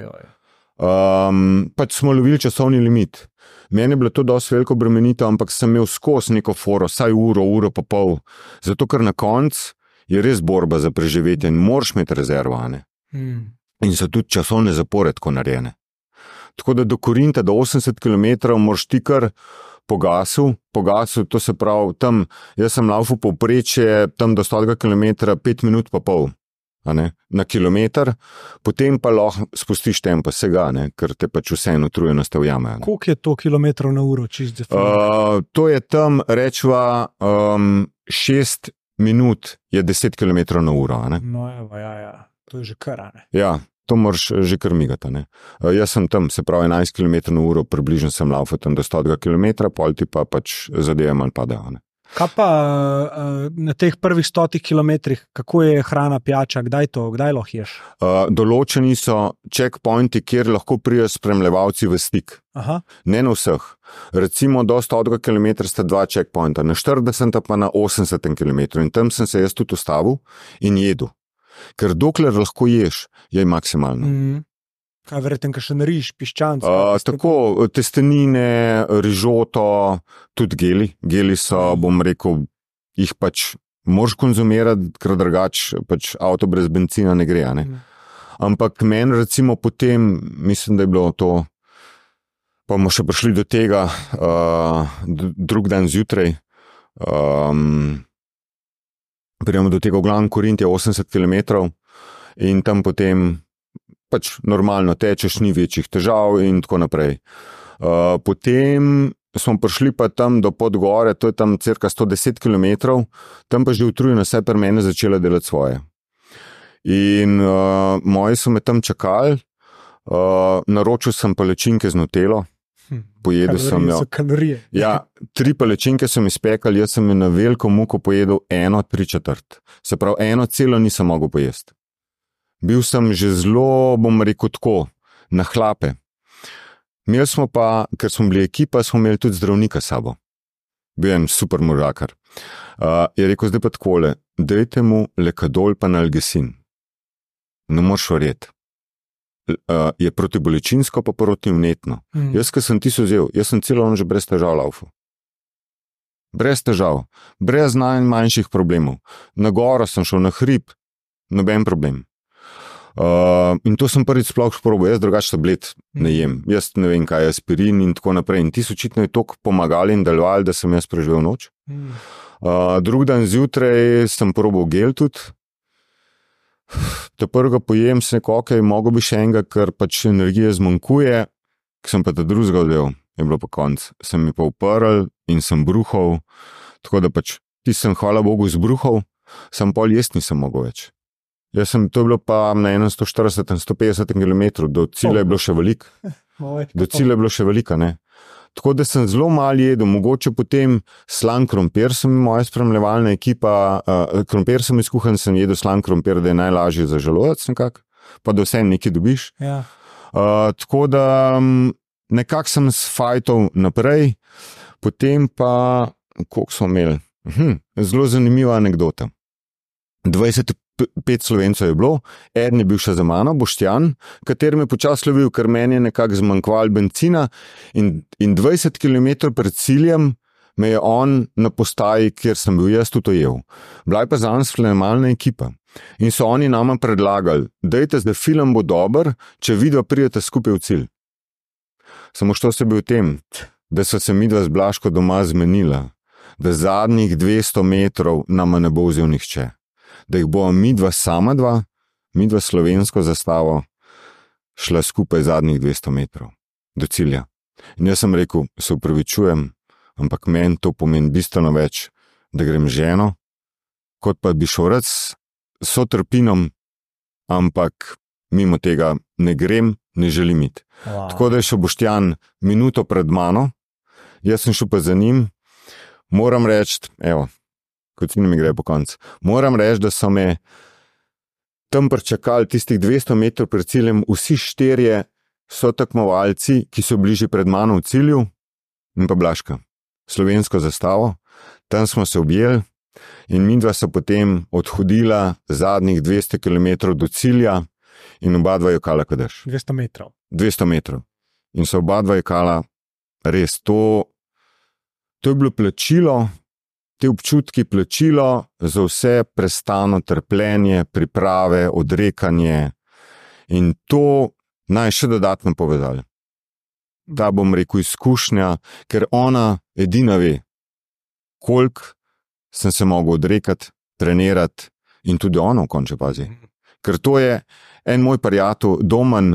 Pač smo lovili časovni limit. Meni je bilo to dosti veliko bremenitev, ampak sem imel skozi neko foro, saj uro pa pol. Zato, ker na koncu je res borba za preživetje in moraš imeti rezervane. In so tudi časovne zapore tako narejene. Tako da do Korinta, do 80 km moraš ti kar pogasil, to se pravi tam, jaz sem laufal povprečje tam do 100 km 5 minut pa pol, na kilometer, potem pa lahko spustiš tempo vsega, ker te pač vseeno utrujeno ste v jame. Koliko je to kilometrov na uro? To je tam, rečva, 6 minut je 10 km na uro. No, ja. To je že kar, Ja, to moraš že kar migati. Jaz sem tam, se pravi 11 km na uro, približno sem laufal tam do 100 km, pol ti pa pač zadeve manj padajo. Kaj pa na teh prvih 100 km, kako je hrana, pijača, kdaj lahko ješ? Določeni so checkpointi, kjer lahko pridejo spremljevalci v stik. Ne na vseh. Recimo do 100 km sta 2 checkpointa, na 40 pa na 80 km in tam sem se jaz tudi ustavil in jedel. Ker dokler lahko ješ, je maksimalno. Kaj verjetno, kakšen riž, piščanc? Tako, testenine, rižoto, tudi geli. Geli so, bom rekel, jih pač moraš konzumirati, ker drugače pač avto brez bencina ne gre. Ne? Ampak meni recimo potem, mislim, da je bilo to, pa bomo še prišli do tega drug dan zjutraj, prijemo do tega v glavnem Korint je 80 km in tam potem pač normalno tečeš, ni večjih težav in tako naprej. Potem smo prišli pa tam do Podgore, to je tam cirka 110 km, tam pa že utrujena vse pri mene začela delati svoje. In moji so me tam čakali, naročil sem palečinke z Nutelo, pojedel sem jo. Kalorije. Ja, 3 palečinke sem izpekal, jaz sem jo na veliko muko pojedel 1/3. Se pravi, 1 celo nisem mogel pojesti. Bil sem že zelo, bom rekel tako, na hlape. Imeli smo pa, ker smo bili ekipa, smo imeli tudi zdravnika s sabo. Bil je en super možakar. Je rekel, zdaj pa takole, dajte mu lekadol pa nalgesin. Ne moreš verjeti. Je protibolečinsko pa protivnetno. Jaz, ko sem tisto vzel, jaz sem celo že brez težav laufal. Brez težav, brez najmanjših problemov. Na goro sem šel, na hrib, noben problem. In to sem prvič sploh probal, jaz drugače tablet ne jem. Jaz ne vem, kaj je aspirin in tako naprej. In ti so očitno je toliko pomagali in delovali, da sem jaz preživel noč. Drug dan zjutraj sem probal gel tudi. Ta prvega pojem se nekako, mogo bi še enega, ker pač energije zmanjkuje, ki sem pa ta drugega vzel, je bilo pa konc. Sem mi pa uprl in sem bruhal, tako da pač ti sem, hvala Bogu, zbruhal, sem pol jesti nisem mogel več. To je bilo pa na 140-150 km, do cilja je bilo še veliko. Do cilja je bilo še veliko, ne. Tako da sem zelo malo jedel, mogoče potem slan krompir sem moja spremljevalna ekipa, krompir sem izkuhan, sem jedel slan krompir, da je najlažje za želodec nekako, pa da vse nekaj dobiš. Ja. Tako da nekako sem sfajtal naprej, potem pa, koliko smo imeli, zelo zanimiva anekdota. 25 Slovencev je bilo, eden je bil še za mano, Boštjan, kater me počasi lovil, ker meni je nekako zmanjkval bencina in 20 km pred ciljem me je on na postaji, kjer sem bil jaz, tudi ujel. Bila je pa zanj spremljevalna ekipa in so oni nama predlagali, dajte, zdaj film bo dober, če vidva pridete skupaj v cilj. Samo što se bi v tem, da so se midva z Blaško doma zmenila, da zadnjih 200 metrov nama ne bo vzel nihče. Da jih bo midva sama dva, midva slovensko zastavo, šla skupaj zadnjih 200 metrov do cilja. In jaz sem rekel, se upravičujem, ampak meni to pomeni bistveno več, da grem ženo, kot pa bi šel rad s sotrpinom, ampak mimo tega ne grem, ne želim iti. Wow. Tako da je šel Boštjan minuto pred mano, jaz sem šel pa za njim, moram reči, evo, kot si mi gre po koncu. Moram reči, da so me tam pričakali tistih 200 metrov pred ciljem vsi 4 sotekmovalci, ki so bili že pred mano v cilju, in pa Blaška. Slovensko zastavo, tam smo se objeli in midva so potem odhodila zadnjih 200 km do cilja in oba dva jokala kadež. 200 metrov. 200 metrov. In so oba dva jokala, res, to je bilo plačilo, te občutki plačilo za vse prestano trpljenje, priprave, odrekanje in to naj še dodatno povezali. Da bom rekel izkušnja, ker ona edina ve, koliko sem se mogel odrekati, trenirati in tudi ona v končni fazi. Ker to je en moj prijatelj, Domen,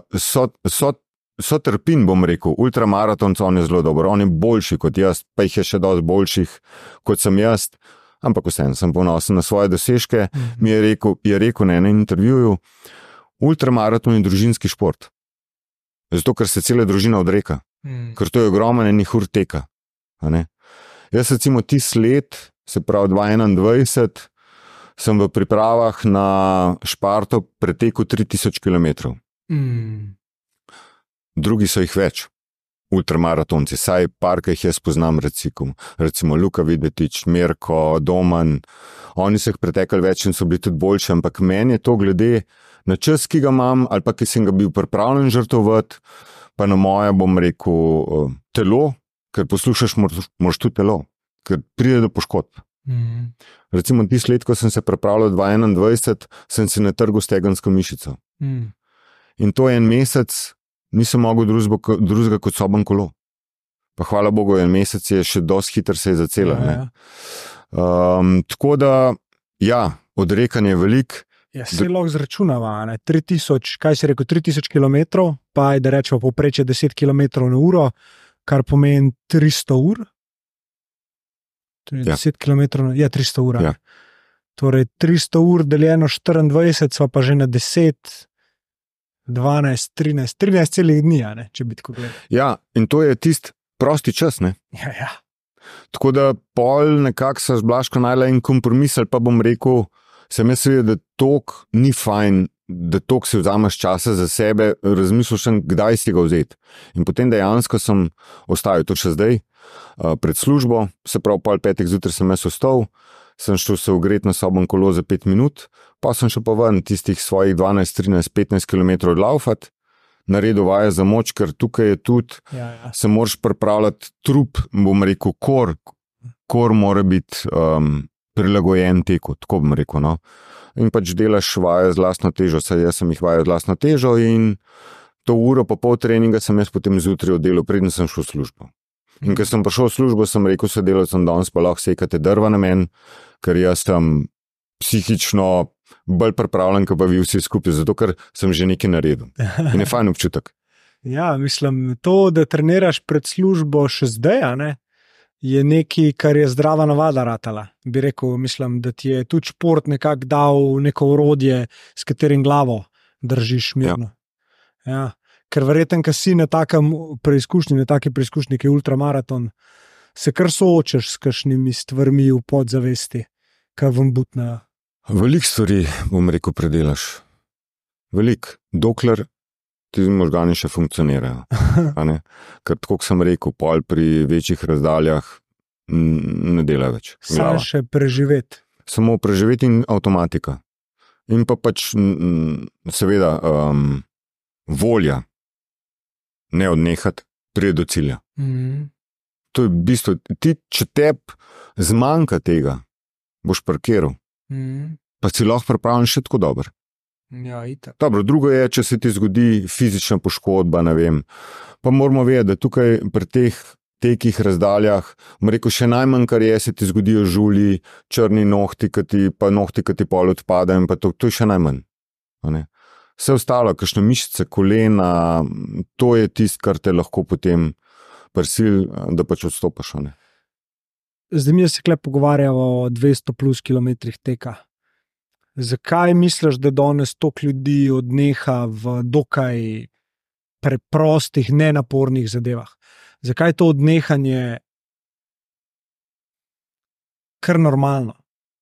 Sotrpin, bom rekel, ultramaratonc, on je zelo dober, on je boljši kot jaz, pa jih je še dosti boljših kot sem jaz, ampak vseeno sem ponosen na svoje dosežke, mi je rekel na enem intervjuju, ultramaraton je družinski šport. Zato, ker se cela družina odreka, ker to je ogromen enih ur teka. Jaz recimo tisti let, se pravi 2021, sem v pripravah na Šparto pretekel 3000 km. Drugi so jih več, ultramaratonci, saj par, ki jih jaz poznam, recimo Luka Videtič, Mirko, Domen, oni so jih pretekali več in so bili tudi boljši, ampak meni je to glede na čas, ki ga imam, ali pa ki sem ga bil pripravljen žrtvovati, pa na moje, bom rekel, telo, ker poslušaš, moraš tudi telo, ker pride do poškodb. Recimo tisto let, ko sem se pripravljal 2021, sem si natrgal stegensko mišico. In to en mesec nisem mogel drugega kot soben kolo. Pa hvala Bogu, en mesec je še dosti hitro se je zacela. Tako da, ja, odrekanje je veliko. Ja, se lahko zračunava, 3000, kaj si rekel, 3000 km, pa je, da rečemo, povprečje 10 km na uro, kar pomeni 300 ur. 10 km, ja, 300 ur. Ja. Torej, 300 ur deljeno 24, sva pa že na 10, 12, 13 celih dni, če bi tako gledal. Ja, in to je tisti prosti čas, ne? Ja. Tako da pol nekako se z Blažko najla en kompromis, ali pa bom rekel, sem jaz vedel, da tok ni fajn, da tok si vzameš časa za sebe, razmislil sem, kdaj si ga vzeti. In potem dejansko sem ostajal, to še zdaj, pred službo, se pravi pol 5 zjutraj sem jaz vstal, sem šel se ogreti na soben kolo za 5 minut, pa sem šel pa ven tistih svojih 12, 13, 15 km odlaufati, naredil vaje za moč, ker tukaj je tudi, se moraš pripravljati trup, bom rekel, kor mora biti prilagojen teku, tako bom rekel, no. In pač delaš vaje z lastno težo, saj jaz sem jih vajal z lastno težo in to uro pa pol treninga sem jaz potem zjutraj oddelal, preden sem šel v službo. In ko sem prišel v službo, sem rekel sodelavcem, danes pa lahko sekate drva na meni, ker jaz sem psihično bolj pripravljen, kot pa vi vsi skupaj, zato ker sem že nekaj naredil. In je fajn občutek. Ja, mislim, to, da treniraš pred službo še zdaj, je nekaj, kar je zdrava navada ratala. Bi rekel, mislim, da ti je tudi šport nekako dal neko orodje, s katerim glavo držiš mirno. Ja. Ker verjetno, ko si na takem preizkušnji, na taki preizkušnji, ki je ultramaraton, se kar soočaš s kakšnimi stvarmi v podzavesti, kar vam butnejo. Veliko stvari, bom rekel, predelaš. Veliko, dokler ti možgani še funkcionirajo. Ker tako sem rekel, pol pri večjih razdaljah ne dela več. Samo še preživeti. Samo preživeti in avtomatika. In pa pač seveda volja ne odnehati, pride do cilja. To je v bistvu, če tebi zmanjka tega, boš parkiral. Pa si lahko pripravljen še tako dober. Ja, itak. Dobro, drugo je, če se ti zgodi fizična poškodba, ne vem. Pa moramo vedeti, da tukaj pri teh tekih razdaljah, rekel, še najmanj, kar je, se ti zgodijo žulji, črni nohti, ki ti pol odpadajo, in pa to je še najmanj. Vse ostalo, kakšne mišice, kolena, to je tisto, kar te lahko potem prisili, da pač odstopaš. Zdaj mi se tukaj pogovarjamo o 200 plus kilometrih teka. Zakaj misliš, da danes toliko ljudi odneha v dokaj preprostih, nenapornih zadevah? Zakaj je to odnehanje kar normalno?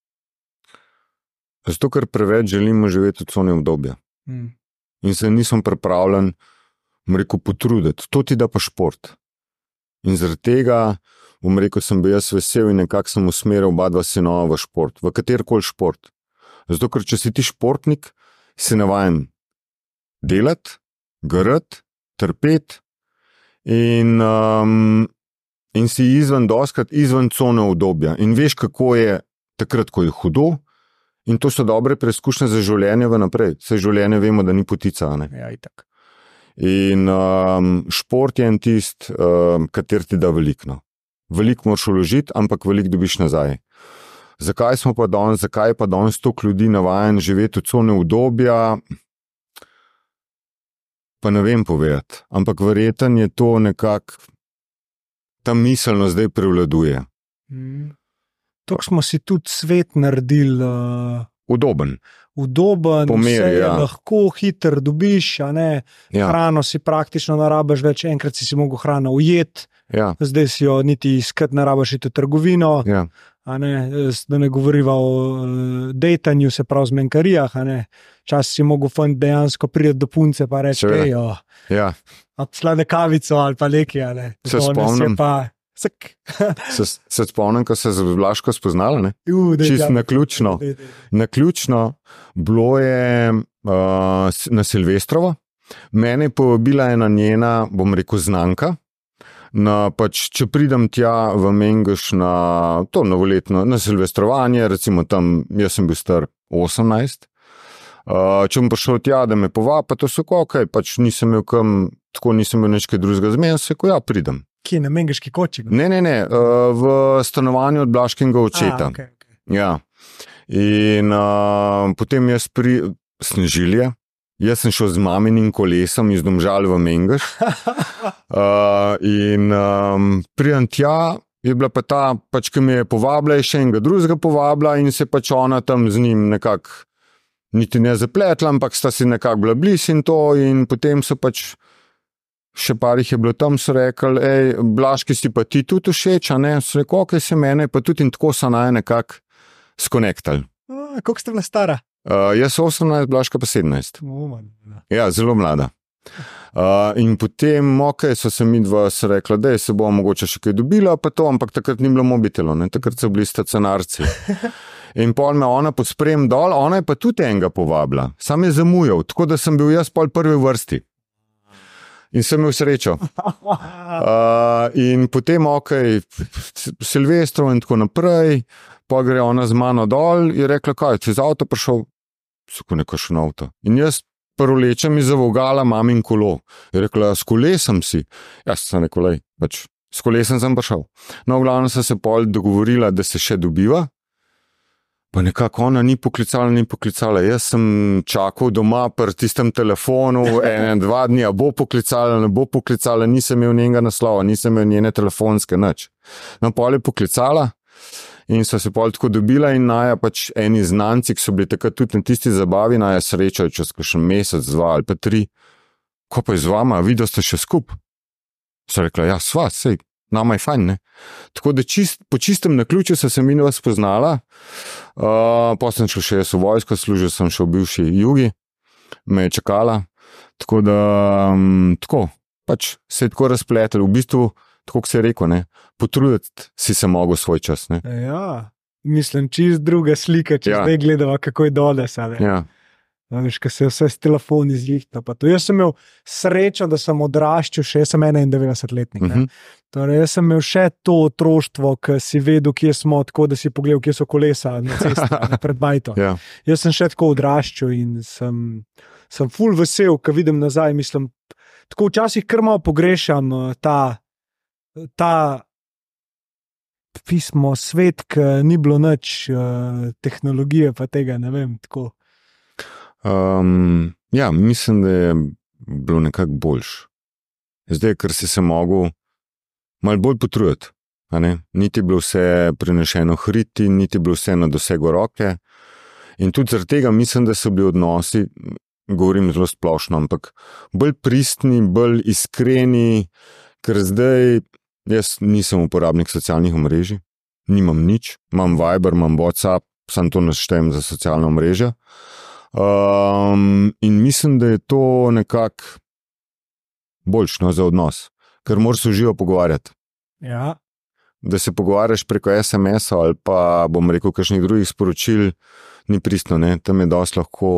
Zato, ker preveč želimo živeti v coni obdobja. In se nisem pripravljen, rekel, potruditi. To ti da pa šport. In zaradi tega, rekel, sem bil jaz vesel in nekako sem usmeril oba dva sinova v šport, v katerikoli šport. Zato, ker če si ti športnik, si navajen delati, garati, trpeti in si doskrat izven cone obdobja. In veš, kako je takrat, ko je hudo, in to so dobre preizkušnje za življenje vnaprej. Saj življenje vemo, da ni potica. Ja, itak. In šport je en tist, kater ti da veliko. Veliko moraš vložiti, ampak veliko dobiš nazaj. Zakaj je pa danes toliko ljudi navajen živeti v cone obdobja, pa ne vem povedati. Ampak verjetno je to nekako, ta miselnost zdaj prevladuje. Tako smo si tudi svet naredili udoben, vse je lahko, hiter dobiš, hrano si praktično ne rabiš več, enkrat si mogel hrano ujeti, zdaj si jo niti iskati ne rabiš iti v trgovino, da ne govoriva o dejtanju, se pravi zmenkarijah, čas si mogel dejansko priti do punce pa reči, slane kavico ali pa nekaj, se spomnim. Se spomnim, ko se z Blažko spoznala, čisto naključno, bilo je na Silvestrovo, mene je povabila ena njena, bom rekel, znanka, pač, če pridem tja v Mengeš na to novoletno, na silvestrovanje, recimo tam, jaz sem bil star 18, če bom prišel tja, da me povab, pa to so ok, pač nisem imel tako nisem imel nič drugega zmen, se ko pridem. Kje, na Mengeški koči? Ne, v stanovanju od Blaškega očeta. Okay. Ja. In potem Snežilje. Jaz sem šel z maminim kolesom iz Domžal v Mengeš. Pridem tja, je bila pa ta, pač, ki me je povabila, je še enega drugega povabila in se pač ona tam z njim nekako niti ne zapletla, ampak sta si nekako bila blizu in to, in potem so pač še par jih je bilo tam, so rekli, Blaški si pa ti tudi všeč, a ne? So rekli, ok, se mene, pa tudi in tako so naj nekako skonektali. Koliko ste bila stara? Jaz 18, Blaška pa 17. Ja, zelo mlada. In potem, ok, so se midva rekla, da se bo mogoče še kaj dobila, pa to, ampak takrat ni bilo mobitelov, takrat so bili stacionarci. In pol me ona posprem dol, ona je pa tudi enega povabila, sam je zamujal, tako da sem bil jaz pol prvi vrsti. In sem imel srečo. In potem, ok, Silvestrov in tako naprej, pa gre ona z mano dol, je rekla, kaj, če z avto prišel, so ko neko še na avto. In jaz prvo lečem iz zavogala mamin kolo. Je rekla, s kolesom si. Jaz sem rekel, pač, s kolesom sem prišel. No, v glavnem sem se pol dogovorila, da se še dobiva. Pa nekako ona ni poklicala. Jaz sem čakal doma pri tistem telefonu 1-2 dni, a bo poklicala, ne bo poklicala, nisem imel njenega naslova, nisem imel njene telefonske nič. No, pol je poklicala in so se pol tako dobila in naja pač eni znanci, ki so bili takrat tudi na tisti zabavi, naja srečali čez kakšen mesec, 2 ali pa 3. Ko pa je z vama, videl ste še skup? So rekla, ja, sva, sej, nama je fajn, ne? Tako da po čistem naključju so se minova spoznala, pa sem šel še jaz v vojsko, služil sem še v bivši Jugi, me je čakala, tako da, tako, pač se je tako razpletel, v bistvu, tako se je rekel, ne, potruditi si se mogel svoj čas, ne. Ja, mislim, čist druga slika, če zdaj gledava, kako je danes, ne. Ja. Veš, ko se vse s telefoni zlihta. Jaz sem imel srečo, da sem odraščal, še jaz sem 91-letnik. Torej, jaz sem imel še to otroštvo, ki si vedel, kje smo, tako da si pogledal, kje so kolesa na cesti, pred bajto. Ja. Jaz sem še tako odraščal in sem ful vesel, ko vidim nazaj. Mislim, tako včasih kar malo pogrešam ta pismo, svet, ki ni bilo nič tehnologije, pa tega, ne vem, tako. Ja, mislim, da je bilo nekako boljš. Zdaj, ker si se mogel malo bolj potruditi, a ne? Niti bilo vse prenešeno hriti, niti bilo vse na dosegu roke. In tudi zaradi tega mislim, da so bili odnosi, govorim zelo splošno, ampak bolj pristni, bolj iskreni, ker zdaj jaz nisem uporabnik socialnih omrežij, nimam nič, imam Viber, imam WhatsApp, sam to naštejem za socialna omrežja. In mislim, da je to nekako boljšno za odnos, ker moraš se uživo pogovarjati. Ja. Da se pogovarjaš preko SMS-a ali pa, bom rekel, kakšnih drugih sporočil, ni pristno, ne? Tam je dosti lahko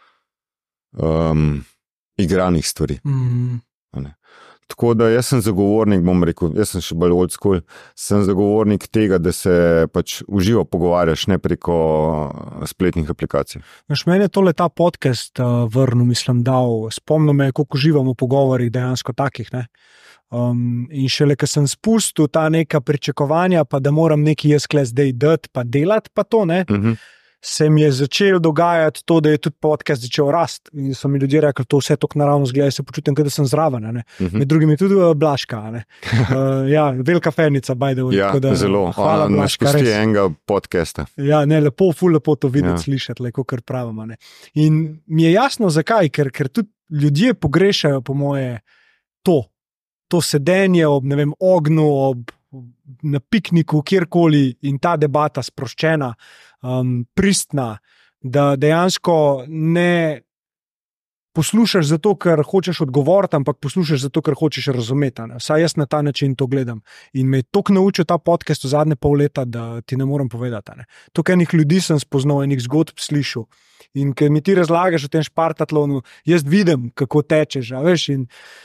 igranih stvari. Tako da jaz sem zagovornik, bom rekel, jaz sem še bolj old school, sem zagovornik tega, da se pač uživo pogovarjaš, ne preko spletnih aplikacij. Meni je tole ta podcast vrnil, mislim, dal, spomnil me, koliko uživamo v pogovorih dejansko takih, ne. In šele, ko sem spustil ta neka pričakovanja, pa da moram nekaj jaz kle zdaj dati, pa delati, pa to, ne. Se mi je začelo dogajati to, da je tudi podcast začel rasti. In so mi ljudje rekli, to vse tako naravno zgleda, se počutim, da sem zraven. Med drugim je tudi Blaška. Ja, velika fenica, by the way. Ja, da, zelo. Hvala, naš pusti enega podcasta. Ja, ne, lepo, ful lepo to videti, slišati, lepo, kar pravimo. In mi je jasno, zakaj, ker tudi ljudje pogrešajo, po moje, to sedenje ob, ne vem, ognju, na pikniku, kjerkoli, in ta debata sproščena, pristna, da dejansko ne poslušaš zato, ker hočeš odgovoriti, ampak poslušaš zato, ker hočeš razumeti. Vsaj jaz na ta način to gledam. In me je toliko naučil ta podcast v zadnje pol leta, da ti ne morem povedati. Toliko enih ljudi sem spoznal, enih zgodb slišal. In ker mi ti razlagaš o tem Špartatlonu, jaz vidim, kako tečeš, veš, in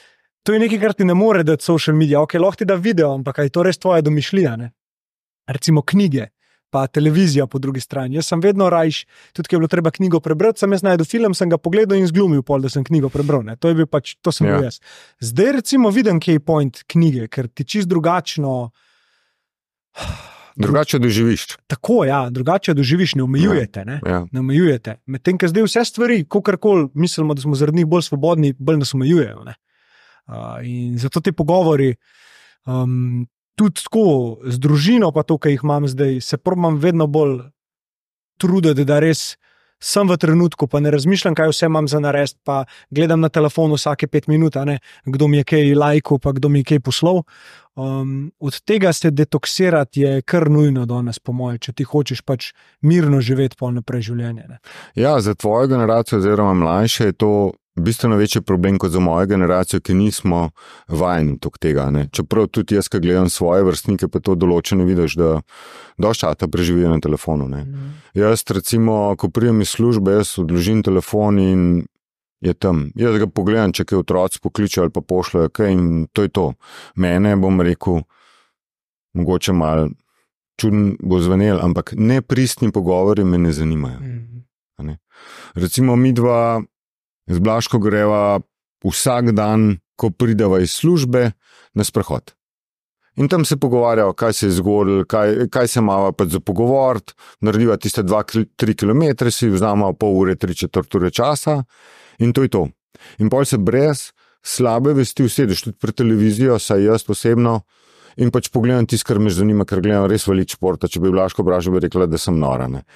To je nekaj, kar ti ne more dati social media. Ok, lahko ti da video, ampak je to res tvoja domišljija, ne? Recimo knjige, pa televizija po drugi strani. Jaz sem vedno rajš, tudi ko je bilo treba knjigo prebrati, sem jaz najdel film, sem ga pogledal in zglumil pol, da sem knjigo prebral, ne? To je bil pač, to sem bil jaz. Zdaj recimo vidim, kje je point knjige, ker ti čist drugačno... Drugače doživiš. Tako, ja, drugače doživiš, ne omejujete, ne? Ne omejujete. Medtem, ker zdaj vse stvari, kakorkoli mislimo, da smo zaradi njih bolj svobodni, bolj nas omejujejo, ne? In zato te pogovori, tudi tako z družino, pa to, kar jih imam zdaj, se probam vedno bolj truditi, da res sem v trenutku, pa ne razmišljam, kaj vse imam za narediti, pa gledam na telefonu vsake 5 minut, ne, kdo mi je kaj lajkal, pa kdo mi je kaj poslal. Od tega se detoksirati je kar nujno danes, po moje, če ti hočeš pač mirno živeti pol naprej življenje. Ne. Ja, za tvojo generacijo oziroma mlajše je to bistveno večji problem kot za mojo generacijo, ki nismo vajeni tega. Ne. Čeprav tudi jaz, ki gledam svoje vrstnike, pa to določeno vidiš, da dosti časa preživijo na telefonu. Ne. Jaz recimo, ko pridem iz službe, jaz odložim telefon in je tam. Jaz ga pogledam, če kaj otroci pokličejo ali pa pošljajo, kaj, in to je to. Mene, bom rekel, mogoče malo čudno bo zvenel, ampak nepristni pogovori me ne zanimajo. Ne. Recimo midva z Blaško greva vsak dan, ko prideva iz službe, na sprehod. In tam se pogovarjava, kaj se je zgodilo, kaj se imava pač za pogovoriti, narediva tiste 2-3 kilometre, si vzameva pol ure, 3/4 ure časa in to je to. In pol se brez slabe vesti usedeš tudi pred televizijo, saj jaz posebno, in pač pogledam tisto, kar me zanima, ker gledam res veliko športa. Če bi Blaško vprašal, bi rekla, da sem nora. Ne.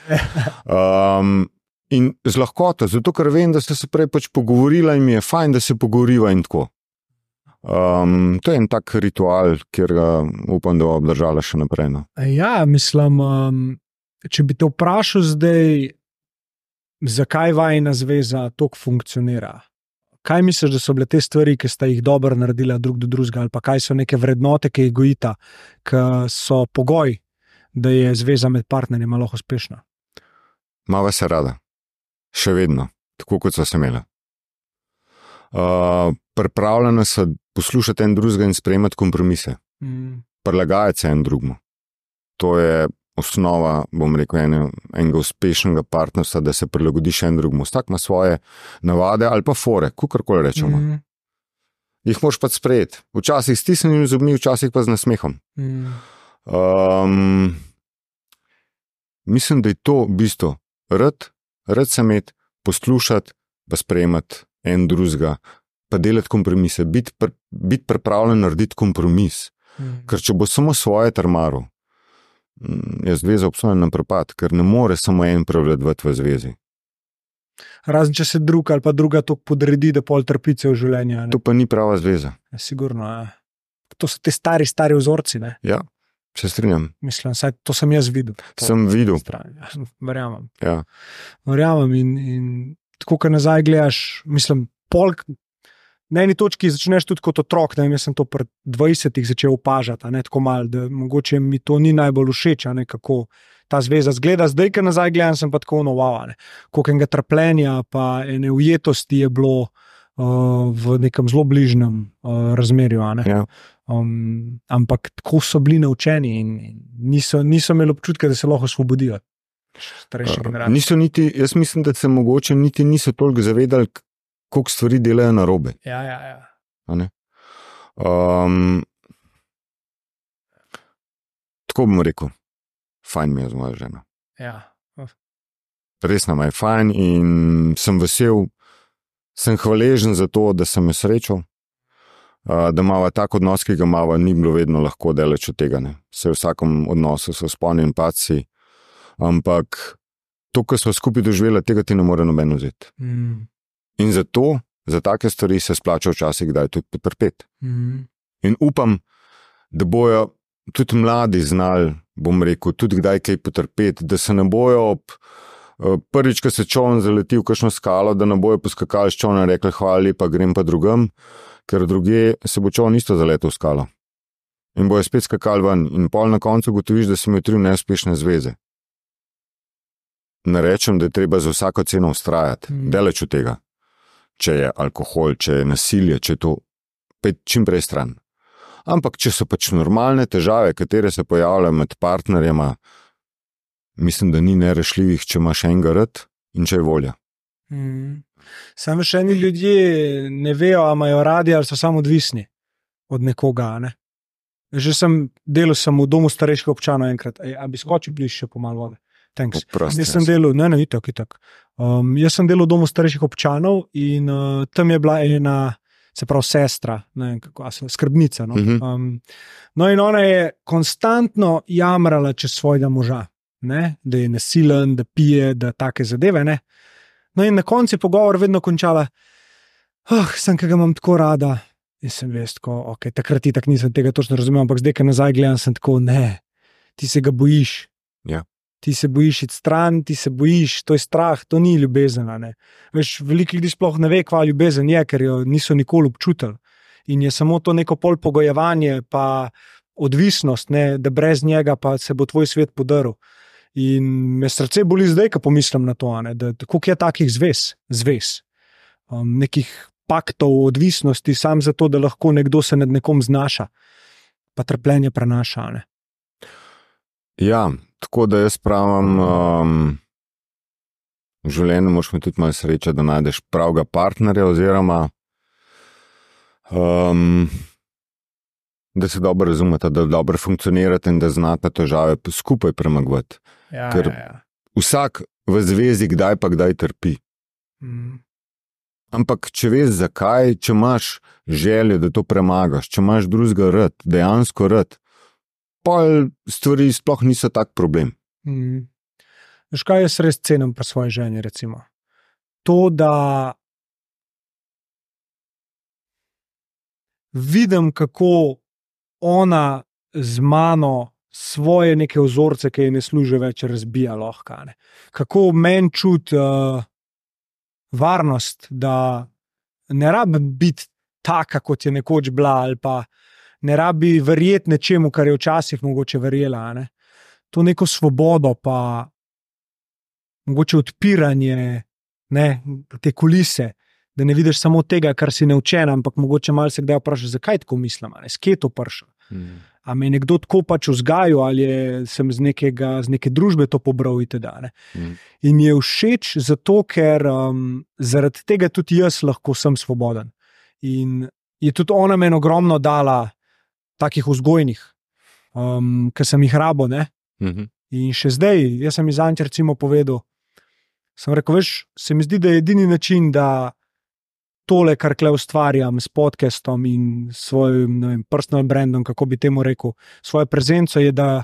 In z lahkoto, zato ker vem, da ste se prej pač pogovorila in mi je fajn, da se pogovoriva in tako. To je en tak ritual, kjer ga upam, da bo obdržala še naprej. No. Ja, mislim, če bi te vprašal zdaj, zakaj vajina zveza toliko funkcionira? Kaj misliš, da so bile te stvari, ki sta jih dobro naredila drug do drugega, ali pa kaj so neke vrednote, ki jih gojita, ki so pogoj, da je zveza med partnerjema lahko uspešna? Mava se rada. Še vedno, tako kot so se imela. Pripravljena so poslušati en drugega in sprejemati kompromise. Prilagajati se en drugemu. To je osnova, bom rekel, enega uspešnega partnerstva, da se prilagodiš en drugemu. Vsak ima svoje navade ali pa fore, kakorkoli rečemo. Jih moraš pa sprejeti. Včasih s stisnjenimi zobmi, včasih pa z nasmehom. Mislim, da je to bistvo. Rad se imeti, poslušati, pa sprejemati en drugega, pa delati kompromise, biti pripravljen narediti kompromis. Ker če bo samo svoje trmaro, je zveza obsojena na propad, ker ne more samo en prevladovati v zvezi. Razen če se drug ali pa druga to podredi, da pol trpice v življenju. To pa ni prava zveza. Ja, sigurno, ja. To so te stari vzorci, ne? Ja. Se strinjam. Mislim, saj to sem jaz videl. Sem videl. Verjamem. Ja. Verjamem in tako, ko nazaj gledaš, mislim, na eni točki začneš tudi kot otrok, da jaz sem to pri 20-ih začel opažati, ne, tako malo, da mogoče mi to ni najbolj všeč, ne, kako ta zveza zgleda. Zdaj, ko nazaj gledam, sem pa tako novava, ne. Koliko enega trpljenja pa ene ujetosti je bilo v nekem zelo bližnjem razmerju, ne. Ja. Ampak tako so bili naučeni in niso imeli občutka, da se lahko osvobodijo starejše generacije. Niso niti, jaz mislim, da se mogoče niti niso toliko zavedali, koliko stvari delajo narobe. Ja. Tako bom rekel, fajn mi je z mojo ženo. Ja. Res nam je fajn in sem vesel, sem hvaležen za to, da sem jo srečal. Da imava tak odnos, ki ga imava, ni bilo vedno lahko daleč od tega. Ne. Se v vsakem odnosu so sponi in padci, ampak to, kar smo skupaj doživeli, tega ti ne more noben vzeti. In zato, za take stvari se splača včasih kdaj tudi potrpeti. In upam, da bojo tudi mladi znali, bom rekel, tudi kdaj kaj potrpeti, da se ne bojo prvič, ko se čoln zaleti v kakšno skalo, da ne bojo poskakali s čolna in rekli hvala lepa, grem pa drugam, ker druge se bo čoln isto zaletel v skalo. In bojo spet skakali ven in pol na koncu gotoviš, da si imel 3 neuspešne zveze. Ne rečem, da je treba za vsako ceno ustrajati, daleč od tega. Če je alkohol, če je nasilje, če je to, pet čim prej stran. Ampak, če so pač normalne težave, katere se pojavljajo med partnerjema, mislim, da ni nerešljivih, če imaš enega rad in če je volja. Samo še eni ljudje ne vejo, ali imajo radi ali so samo odvisni od nekoga. Ne? Že delal sem v domu starejših občanov enkrat. A bi skočil bližje po malo vode? Thanks. Jaz sem delal, itak. Jaz sem delal v domu starejših občanov in tam je bila ena, se pravi sestra, ne vem kako, skrbnica. No? No in ona je konstantno jamrala čez svojega moža, ne? Da je nasilen, da pije, da take zadeve, ne. No in na koncu je pogovor vedno končala, sem, ki ga imam tako rada. In sem veš, tako, okay, takrat itak nisem tega točno razumel, ampak zdaj, ko nazaj gledam, sem tako, ne, ti se ga bojiš. Ja. Ti se bojiš iti stran, ti se bojiš, to je strah, to ni ljubezen. Ne. Veš, veliko ljudi sploh ne ve, kva ljubezen je, ker jo niso nikoli občutili. In je samo to neko pogojevanje, pa odvisnost, ne, da brez njega pa se bo tvoj svet podrl. In me srce boli zdaj, ko pomislim na to, ne, da koliko je takih zvez, nekih paktov odvisnosti, sam zato, da lahko nekdo se nad nekom znaša, pa trpljenje prenaša. Ne. Ja, tako da jaz pravim, v življenju moraš imeti tudi malo sreče, da najdeš pravega partnerja oziroma da se dobro razumete, da dobro funkcionirate in da znate težave skupaj premagovati. Ker vsak v zvezi kdaj pa kdaj trpi. Ampak če veš zakaj, če imaš željo, da to premagaš, če imaš drugega rad, dejansko rad, pa stvari sploh niso tak problem. Veš kaj jaz res cenim pri svoji ženi, recimo? To, da vidim, kako ona z mano svoje neke vzorce, ki ji ne služe več, razbija lahko. Ne? Kako meni čuti varnost, da ne rabi biti taka, kot je nekoč bila, ali pa ne rabi verjeti nečemu, kar je včasih mogoče verjela. Ne? To neko svobodo, pa mogoče odpiranje, ne, te kulise, da ne vidiš samo tega, kar si naučen, ampak mogoče malo se kdaj vprašaš, zakaj tako mislim, ne, skje to prša. A me je nekdo tako pač vzgajal, ali sem z neke družbe to pobral itd. In mi je všeč zato, ker zaradi tega tudi jaz lahko sem svoboden. In je tudi ona meni ogromno dala takih vzgojnih, ki sem jih rabo, ne. In še zdaj, jaz sem izanč recimo povedal, sem rekel, veš, se mi zdi, da je edini način, da tole, kar kle ustvarjam s podcastom in svojim, ne vem, personal brandom, kako bi temu rekel, svojo prezenco je, da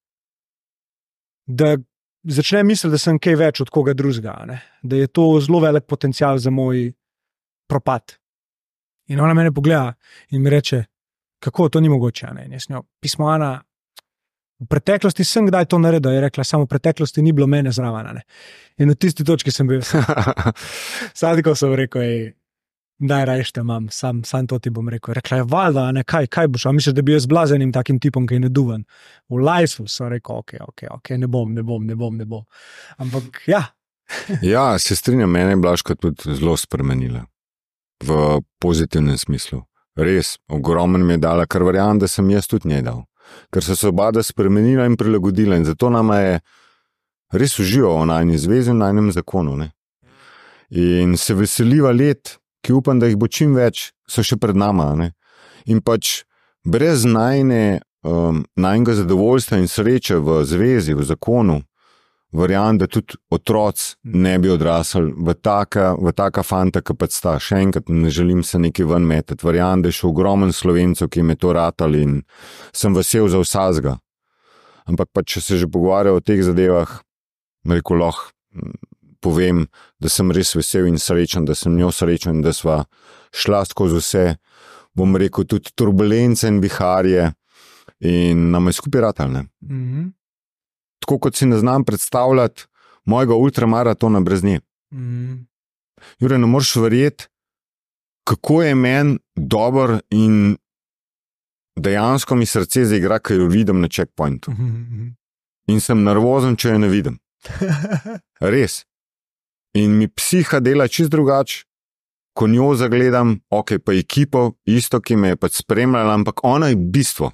začnem misliti, da sem kaj več od koga drugega, ne? Da je to zelo velik potencial za moj propad. In ona mene pogleda in mi reče, kako to ni mogoče, ne? In jaz njo, pismo Ana, v preteklosti sem kdaj to naredil, je rekla, samo v preteklosti ni bilo mene zraven, ne? In v tisti točki sem bil. Sadiko sem rekel, najrajšte imam, sam to ti bom rekel. Rekla je, valjda, ne, kaj boš, a misliš, da bi jaz blazenim takim tipom, ki je neduven. V lifeu sem rekel, ok, ne bom. Ampak, ja. Ja, se strinjam, mene je Blažka tudi zelo spremenila. V pozitivnem smislu. Res, ogromno mi je dala, ker verjamem, da sem jaz tudi njej dal. Ker so se oba spremenila in prilagodila in zato nama je res užival v najni zvezi in najnem zakonu. Ne? In se veseliva let, ki upam, da jih bo čim več, so še pred nama. Ne? In pač brez najnega zadovoljstva in sreče v zvezi, v zakonu, verjamem, da tudi otroci ne bi odrasli v taka fanta, ki pač sta. Še enkrat ne želim se nekaj ven metati. Verjamem, da je še ogromen Slovencev, ki jim je to ratali in sem vesel za vsazga. Ampak pač, če se že pogovarjajo o teh zadevah, rekel lahko, povem, da sem res vesel in srečen, da sem njo srečen, da sva šla skozi vse, bom rekel, tudi turbulence in viharje in nam je skupaj ratali. Tako kot si ne znam predstavljati mojega ultramaratona brez nje. Jure, ne moreš verjeti, kako je meni dober in dejansko mi srce zaigra, ker jo vidim na checkpointu. In sem nervozen, če jo ne vidim. Res. In mi psiha dela čist drugače, ko njo zagledam, ok, pa ekipo, isto, ki me je pač spremljala, ampak ona je bistvo.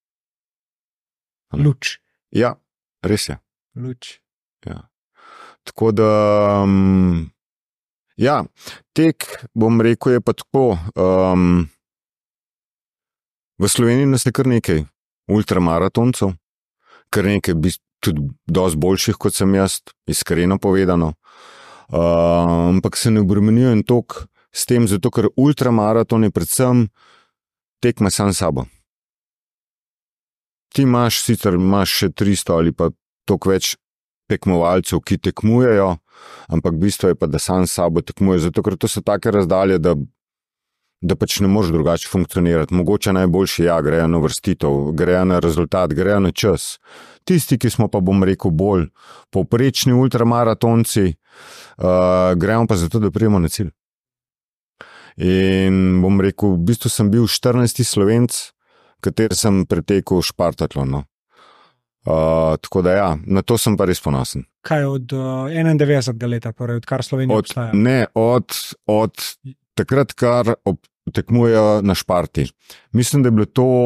Luč. Ja, res je. Luč. Ja. Tako da, ja, tek, bom rekel, je pa tako. V Sloveniji nas je kar nekaj ultramaratoncev, kar nekaj tudi dosti boljših, kot sem jaz, iskreno povedano. Ampak se ne obremenjujem toliko s tem, zato ker ultramaraton je predvsem tekma sam s sabo. Ti sicer imaš še 300 ali pa toliko več tekmovalcev, ki tekmujejo, ampak bistvo je pa, da sam s sabo tekmuje, zato ker to so take razdalje, da pač ne moreš drugače funkcionirati. Mogoče najboljši, ja, grejo na vrstitev, grejo na rezultat, grejo na čas. Tisti, ki smo pa, bom rekel, bolj povprečni ultramaratonci, gremo pa zato, da prijemo na cilj. In bom rekel, v bistvu sem bil 14. Slovenc, kateri sem pretekel Špartatlon. No. Tako da ja, na to sem pa res ponosen. Kaj od 91. leta, torej odkar Slovenija obstaja? Ne, od takrat, kar tekmujejo na Šparti. Mislim, da je bilo to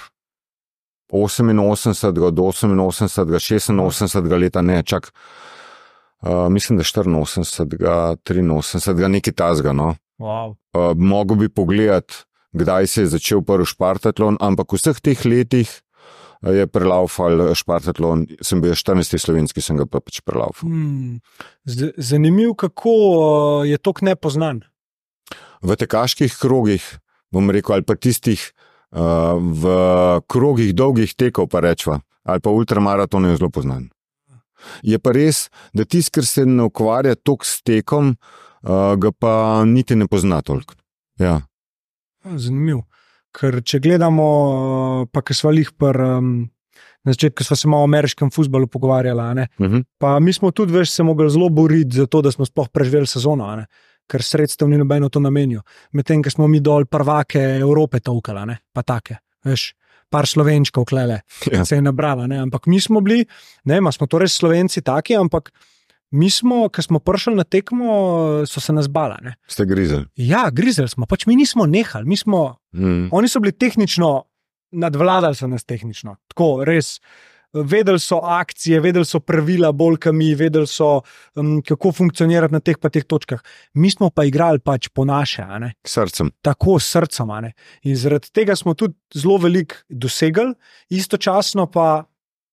88, do 88, 86 leta, ne, čak, mislim, da 84, 83, nekaj tazga, no. Wow. Mogo bi pogledati, kdaj se je začel prvi Špartatlon, ampak v vseh teh letih je prelaufal Špartatlon, sem bil 14. slovenski, sem ga pa pač prelaufal. Zanimiv, kako je tok nepoznan. V tekaških krogih, bom rekel, ali pa tistih v krogih dolgih tekov, pa rečva, ali pa ultramaraton je zelo poznan. Je pa res, da tisti, ker se ne ukvarja toliko s tekom, ga pa niti ne pozna toliko. Ja. Zanimiv. Ker če gledamo, pa ki smo lih na začetku smo se malo o ameriškem fuzbalu pogovarjali, pa mi smo tudi več se mogli zelo boriti za to, da smo sploh preživeli sezono, ker sredstev ni nobeno to namenijo. Medtem, ker smo mi dol prvake Evrope tolkali, pa take, veš, par Slovenčkov klele, se je nabrala, ampak mi smo bili, smo to res Slovenci taki, ampak mi smo, ko smo prišli na tekmo, so se nas bala. Ste grizeli? Ja, grizeli smo, pač mi nismo nehali, oni so bili tehnično, nadvladali so nas tehnično, tako, res, vedeli so akcije, vedeli so pravila bolj kot mi, vedeli so, kako funkcionirati na teh pa teh točkah. Mi smo pa igrali pač po naše, Srcem. Tako s srcem, In zaradi tega smo tudi zelo veliko dosegli, istočasno pa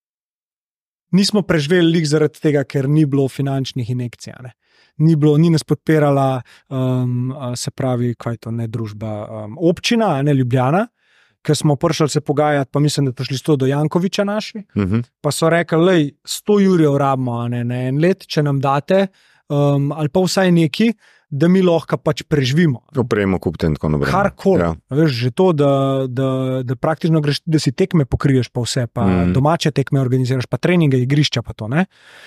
nismo preživeli lik zaradi tega, ker ni bilo finančnih injekcij. Ni nas podpirala, se pravi, kaj to ne družba, občina, Ljubljana, ker smo prišli se pogajati, pa mislim, da prišli 100 do Jankoviča naši, pa so rekli, lej, 100 jurjev rabimo na en let, če nam date, ali pa vsaj neki, da mi lahko pač preživimo. Opremo, kupite in tako naprej. Karkoli. Ja. Veš, že to, da praktično greš, da si tekme pokriješ pa vse, pa domače tekme organiziraš, pa treninge, igrišča pa to, ne,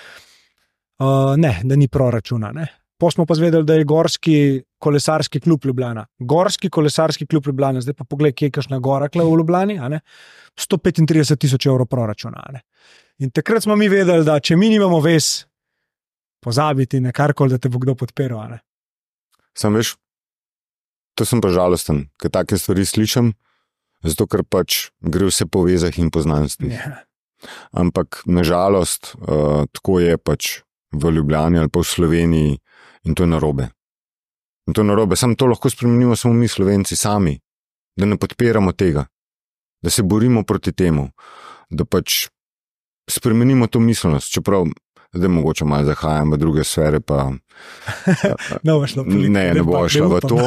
da ni proračuna, Po smo pa zvedeli, da je Gorski kolesarski klub Ljubljana. Gorski kolesarski klub Ljubljana, zdaj pa poglej, kje je kakšna gora kle v Ljubljani, 135.000 evrov proračuna. In takrat smo mi vedeli, da če mi nimamo vez, pozabiti na karkoli, da te bo kdo podpiral. Sam veš, to sem pa žalosten, ker take stvari slišim, zato ker pač gre vse po vezah in poznanstvih. Yeah. Ampak nažalost, tako je pač v Ljubljani ali pa v Sloveniji in to je narobe. Samo to lahko spremenimo samo mi Slovenci sami, da ne podpiramo tega, da se borimo proti temu, da pač spremenimo to miselnost, čeprav zdaj mogoče malo zahajam v druge sfere, pa ne bo šla v to.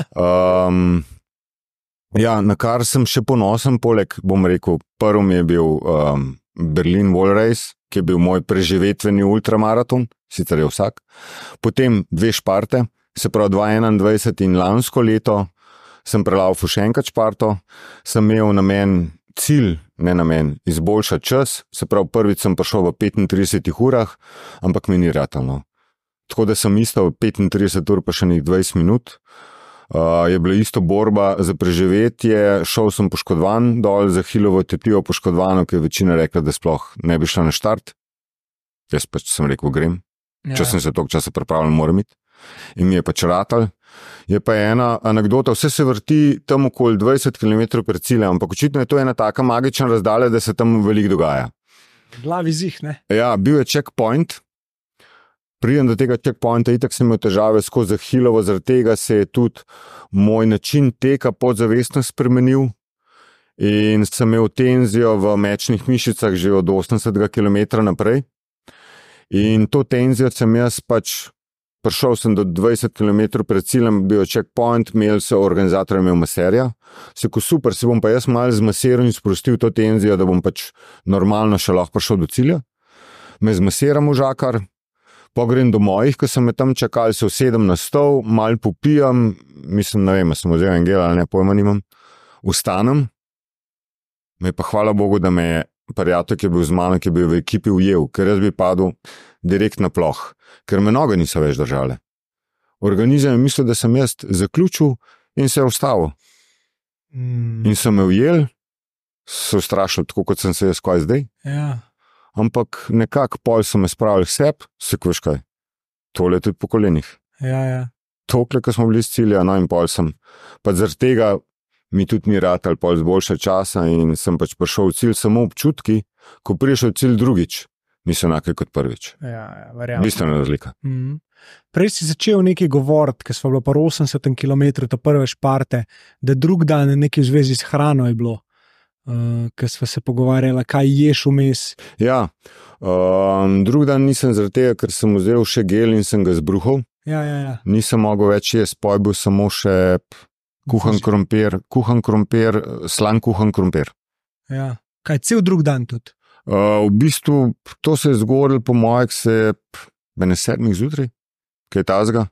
Ja, na kar sem še ponosen, poleg, bom rekel, prvo mi je bil Berlin Wall Race, ki je bil moj preživetveni ultramaraton, sicer je vsak, potem 2 Šparte, se pravi 2021 in lansko leto sem prelaufal še enkrat Šparto, sem imel cilj, izboljšati čas, se pravi prvič sem prišel v 35 urah, ampak mi ni ratalo. Tako da sem isto 35 ur pa še 20 minut, je bila isto borba za preživetje, šel sem poškodovan dol za Hilovo tetivo poškodovano, ki je večina rekla, da sploh ne bi šla na štart. Jaz pač sem rekel, grem. Če sem se toliko časa pripravljal, moram iti. In mi je pač ratal. Je pa ena anekdota, vse se vrti tam okoli 20 km pred ciljem, ampak očitno je to ena taka magična razdalja, da se tam veliko dogaja. Glavi zih, ne? Ja, bil je checkpoint. Pridem do tega checkpointa, itak sem imel težave skozi Hilovo, zaradi tega se je tudi moj način teka podzavestno spremenil in sem imel tenzijo v mečnih mišicah že od 80 km naprej. In to tenzijo sem jaz prišel sem do 20 km pred ciljem, bil je checkpoint, organizator imel maserja. Ko super, se bom pa jaz malo zmasiral in sprostil to tenzijo, da bom normalno še lahko prišel do cilja. Me zmasiram v žakar. Pogrem do mojih, ko sem me tam čakali, se usedem na stol, malo popijam, mislim, ne vem, sem vzel en gel ali ne, pojma nimam, vstanem, me pa hvala Bogu, da me je prijatelj, ki je bil z mano, ki je bil v ekipi ujel, ker jaz bi padel direkt na ploh, ker me noge niso več držale. Organizem je mislil, da sem jaz zaključil in se je ustavil. In so me ujel, so strašili, tako kot sem se jaz kaj zdaj. Ja. Ampak nekako pol so me spravili seb, se kveš kaj, tole tudi po kolenih. Ja. Tokle, ko smo bili z cilja, no in pol sem, pa zaradi tega mi tudi ni rad ali pol z boljše časa in sem prišel v cilj, samo občutki, ko priješ v cilj drugič, niso enake kot prvič. Ja, verjamem. Bistvena razlika. Prej si začel nekaj govoriti, ker smo bili pa 80 km to prve Šparte, da drug dan nekaj v zvezi s hrano je bilo. Ker sva se pogovarjala, kaj ješ vmes. Ja, drug dan nisem zaradi tega, ker sem vzel še gel in sem ga zbruhal. Ja. Nisem mogel več jesti, poj bil samo še kuhan krompir, slan kuhan krompir. Ja, kaj cel drug dan tudi? V bistvu to se je zgodilo po mojih se mene 7 zjutraj, kaj tazga.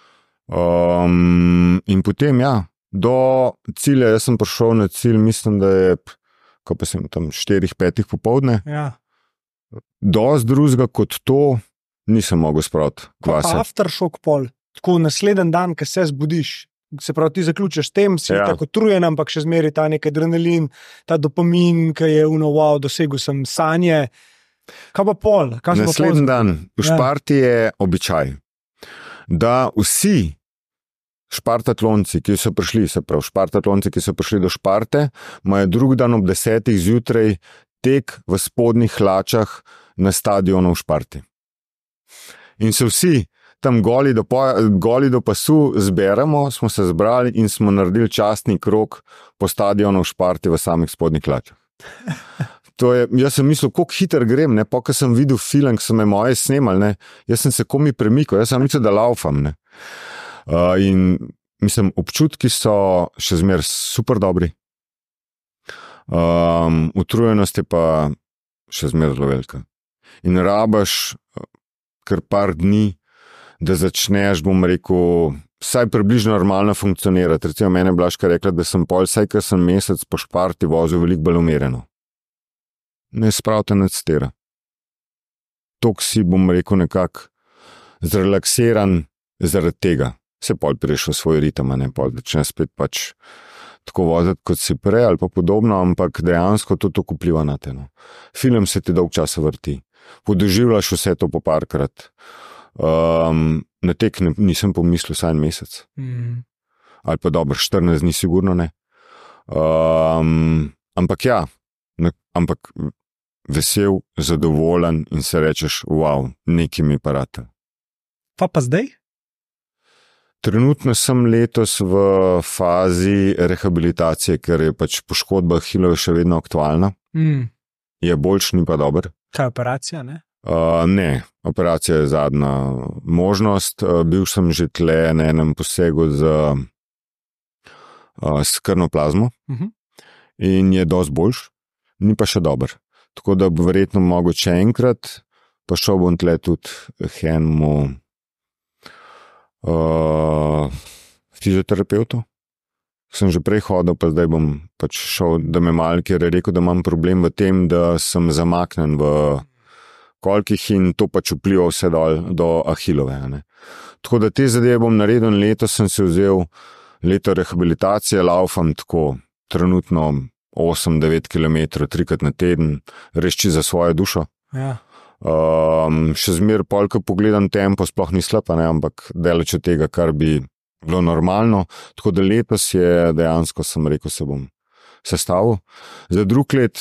In potem ja, do cilja, jaz sem prišel na cilj, mislim, da je, ko pa sem tam 4-5 popoldne. Ja. Dosti drugega kot to nisem mogel spraviti kvase. Pa aftershock pol, tako naslednji dan, ko se zbudiš, se pravi ti zaključiš tem, si tako utrujen, ampak še zmeraj ta nek adrenalin, ta dopamin, ki je wow, dosegel sem sanje. Kaj pa pol? Naslednji dan v Šparti je običaj, da vsi špartatlonci, ki so prišli do Šparte, imajo drug dan ob 10 zjutraj tek v spodnjih hlačah na stadionu v Šparti. In se vsi tam goli do pasu zberemo, smo se zbrali in smo naredili častni krog po stadionu v Šparti v samih spodnjih hlačah. Jaz sem mislil, koliko hiter grem, ne, pa ko sem videl film, ki so me moje snemali, ne, jaz sem se komi premikal, jaz sem mislil, da laufam, ne. In mislim, občutki so še zmeraj super dobri. Utrujenost je pa še zmeraj zelo velika. In rabaš kar par dni, da začneš, bom rekel, vsaj približno normalno funkcionirati. Recimo mene Blažka rekla, da sem vsaj kar sem mesec po Šparti vozil veliko bolj umirjeno. Ne spravite nič tega. Tok si, bom rekel, nekako zrelaksiran zaradi tega. Se pol priješ v svoj ritem, ne pol začne spet tako voziti, kot si prej ali pa podobno, ampak dejansko to vpliva na te. No. Film se ti dolg časa vrti. Podoživljaš vse to po parkrat. Na tek nisem pomislil vsaj en mesec. Ali pa dobro, 14 dni sigurno ne. Ampak ja, ampak vesel, zadovoljen in se rečeš, wow, nekaj mi pa rata. Pa zdaj? Trenutno sem letos v fazi rehabilitacije, ker je poškodba Hilove še vedno aktualna. Je boljš, ni pa dober. Kaj je operacija, ne? Ne, operacija je zadnja možnost. Bil sem že tle na enem posegu s krvno plazmo in je dosti boljš, ni pa še dober. Tako da bo verjetno mogoče enkrat, pa šel bom tle tudi enemu fizioterapeutu. Sem že prej hodil, pa zdaj bom šel, da me malo, ker je rekel, da imam problem v tem, da sem zamaknen v kolkih in to vpliva vse dol do Ahilove. Ne. Tako da te zadeve bom naredil, letos sem se vzel leto rehabilitacije, laufam tako trenutno 8-9 km, 3krat na teden, reči za svojo dušo. Ja. Še zmer polk pogledam tempo, sploh ni slab, ampak daleč od tega, kar bi bilo normalno. Tako da letos je dejansko, sem rekel, se bom sestavil. Za drug let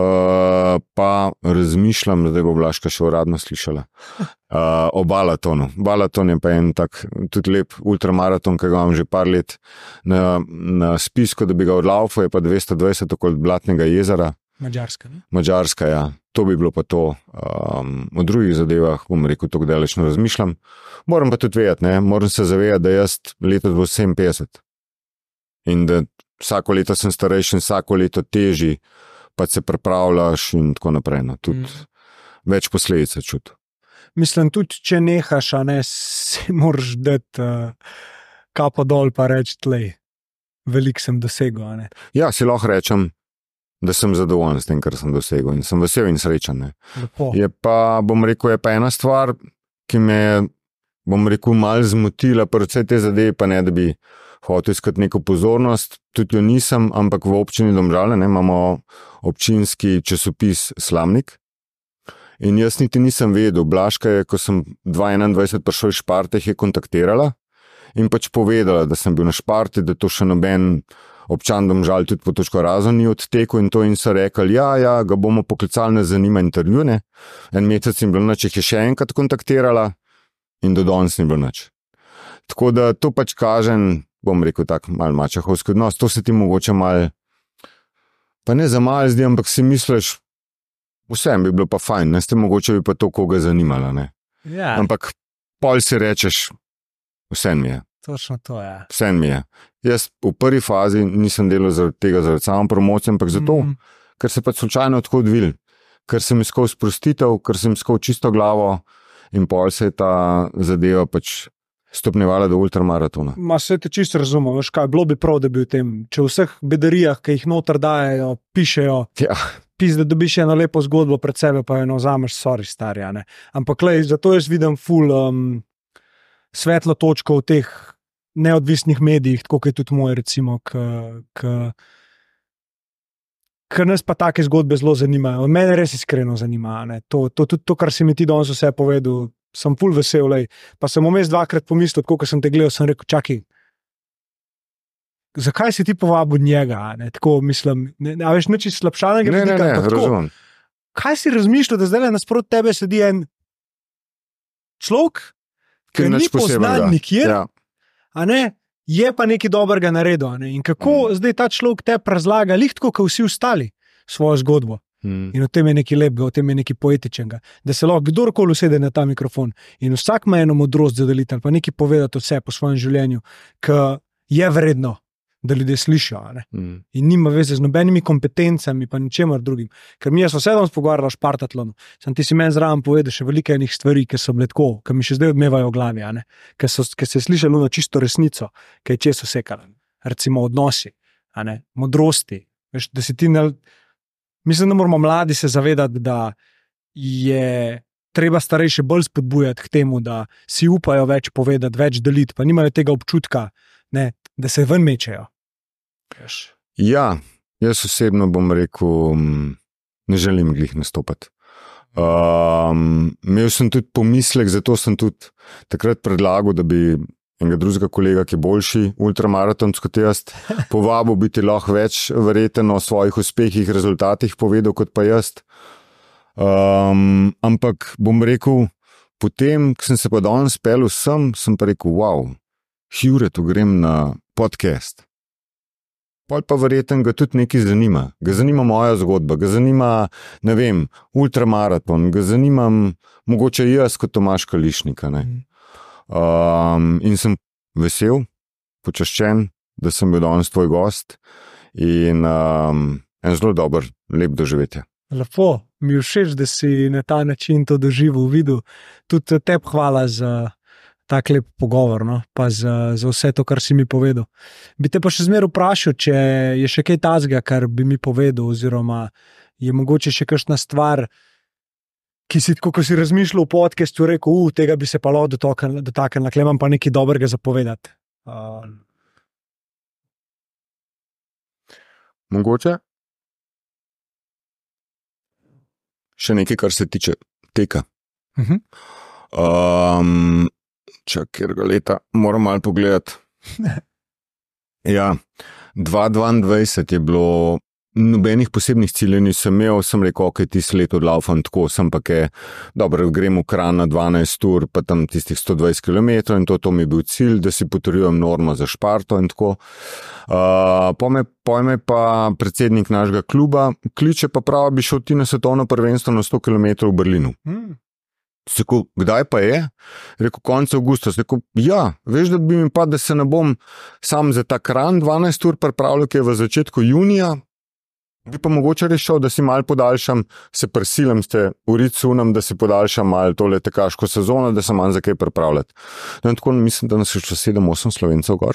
pa razmišljam, da bo Blaška še uradno slišala o balatonu. Balaton je pa en tak tudi lep ultramaraton, ki ga imam že par let na spisku, da bi ga odlaufal, je pa 220 okoli Blatnega jezera. Madžarska, ne? Madžarska, ja. To bi bilo pa to. O drugih zadevah, bom rekel, tako dalečno razmišljam. Moram pa tudi vedeti, moram se zavedati, da jaz letos bo 57. In da vsako leto sem starejši in vsako leto težji, pa se pripravljaš in tako naprej. No. Tudi več posledic čuti. Mislim, tudi če nehaš, si moraš dati kapo dol pa reči, tlej, veliko sem dosegel. Ja, si lahko rečem, da sem zadovoljen s tem, kar sem dosegel in sem vesel in srečen. Je pa, bom rekel, je pa ena stvar, ki me je, bom rekel, malo zmotila, pa vse te zadeve, pa ne, da bi hotel iskati neko pozornost, tudi jo nisem, ampak v občini Domžale imamo občinski časopis Slamnik in jaz niti nisem vedel, Blaška je, ko sem 2021 prišel iz Šparte, je kontaktirala in pač povedala, da sem bil na Šparti, da to še noben občan Domžal tudi po točko razen ni odtekel in to in so rekli, ja, ga bomo poklicali, ne zanima intervju, ne. En mesec in bilo nič, jih je še enkrat kontaktirala in do danes ni bilo nič. Tako da to pač kažem, bom rekel tak malo mačehovski odnos, to se ti mogoče malo, pa ne za malo zdi, ampak si misliš, vsem bi bilo pa fajn, ste mogoče bi pa to koga zanimalo, ne. Ja. Ampak pol si rečeš, vsem mi je. Točno to, ja. Vsem mi je. Jaz v prvi fazi nisem delal zaradi samo promocijo, ampak zato, ker se pač slučajno tako odvil, ker sem iskal sprostitev, ker sem iskal čisto glavo in pol se je ta zadeva pač stopnjevala do ultramaratona. Se te čisto razumem, veš kaj, bilo bi prav, da bi v tem, če v vseh bedarijah, ki jih noter dajejo, pišejo, da dobiš eno lepo zgodbo pred sebe, pa eno vzameš, sorry, stari, ne. Ampak lej, zato jaz vidim ful svetlo točko v teh neodvisnih medijih, tako kot je tudi moj, recimo, ker nas pa take zgodbe zelo zanimajo. Mene res iskreno zanima, ne. Tudi to, kar si mi ti danes vse povedal, sem ful vesel, lej. Pa sem vmes dvakrat pomislil, tako, ko sem te gledal, sem rekel, čakaj, zakaj si ti povabil njega, ne, tako mislim, a veš, nič slabšanega vidika, razumem. Kaj si razmišljal, da zdaj nasproti tebe sedi en človek, ki ni poznan nikjer, a ne, je pa nekaj dobrega naredil, ne, in kako zdaj ta človek te razlaga, lih tako, kot vsi ostali, svojo zgodbo. In v tem je nekaj lepega, v tem je nekaj poetičnega, da se lahko kdorkoli usede na ta mikrofon in vsak ima eno modrost zadeliti ali pa nekaj povedati vse po svojem življenju, ki je vredno, da ljudje slišijo, ne? In nima veze z nobenimi kompetencami pa ničemer drugim, ker mi smo se danes pogovarjali o Špartatlonu, sem ti si meni zraven povedal še veliko enih stvari, ki so bile tako, ki mi še zdaj odmevajo v glavi, ne? Ker se je slišalo na čisto resnico, ki je često sekala, recimo odnosi, a ne? Modrosti, veš, da si ti mislim, da moramo mladi se zavedati, da je treba starejše bolj spodbujati k temu, da si upajo več povedati, več deliti, pa nimajo tega občutka, ne, da se ven mečejo. Ja, jaz osebno bom rekel, ne želim glih nastopati. Imel sem tudi pomislek, zato sem tudi takrat predlagal, da bi enega drugega kolega, ki je boljši ultramaraton kot jaz, povabil biti lahko več verjeten o svojih uspehih, rezultatih povedal kot pa jaz. Ampak bom rekel, potem, ko sem se pa danes pelil sem pa rekel, wow, Juretu grem na podcast. Pol pa verjeten ga tudi nekaj zanima. Ga zanima moja zgodba, ga zanima, ne vem, ultramaraton, ga zanima mogoče jaz kot Tomaž Kališnik, ne. In sem vesel, počaščen, da sem bil danes tvoj gost in en zelo dober, lep doživetje. Lepo, mi je všeč, da si na ta način to doživel, videl. Tudi tebi hvala za tak lep pogovor, no? Pa za vse to, kar si mi povedal. Bi te pa še zmeraj vprašal, če je še kaj tazga, kar bi mi povedal, oziroma je mogoče še kakšna stvar, ki si, ko si razmišljal v podcastu, rekel, tega bi se pa lahko dotaknil, imam pa nekaj dobrega za povedati. Mogoče? Še nekaj, kar se tiče teka. Čakaj, leta, moram malo pogledati. Ja, 2022 je bilo, nobenih posebnih ciljev nisem imel, sem rekel, ok, tisti let odlaufam tako, sem pa kaj, dobro, grem v Kranj na 12 ur, pa tam tistih 120 km in to mi je bil cilj, da si potrjujem normo za Šparto in tako. Pojme pa predsednik našega kluba, kliče pa prav, bi šel ti na svetovno prvenstvo na 100 km v Berlinu. Rekel, kdaj pa je? Rekel, konec avgusta. Rekel, ja, veš, da bi mi pa, da se ne bom sam za ta Kranj 12 ur pripravljal, ki je v začetku junija, bi pa mogoče rešil, da si malo podaljšam, se prisilim ste urit sunem, da si podaljšam malo tole tekaško sezono, da se manj za kaj pripravljati. No, tako mislim, da nas je še 7-8 Slovencev gor.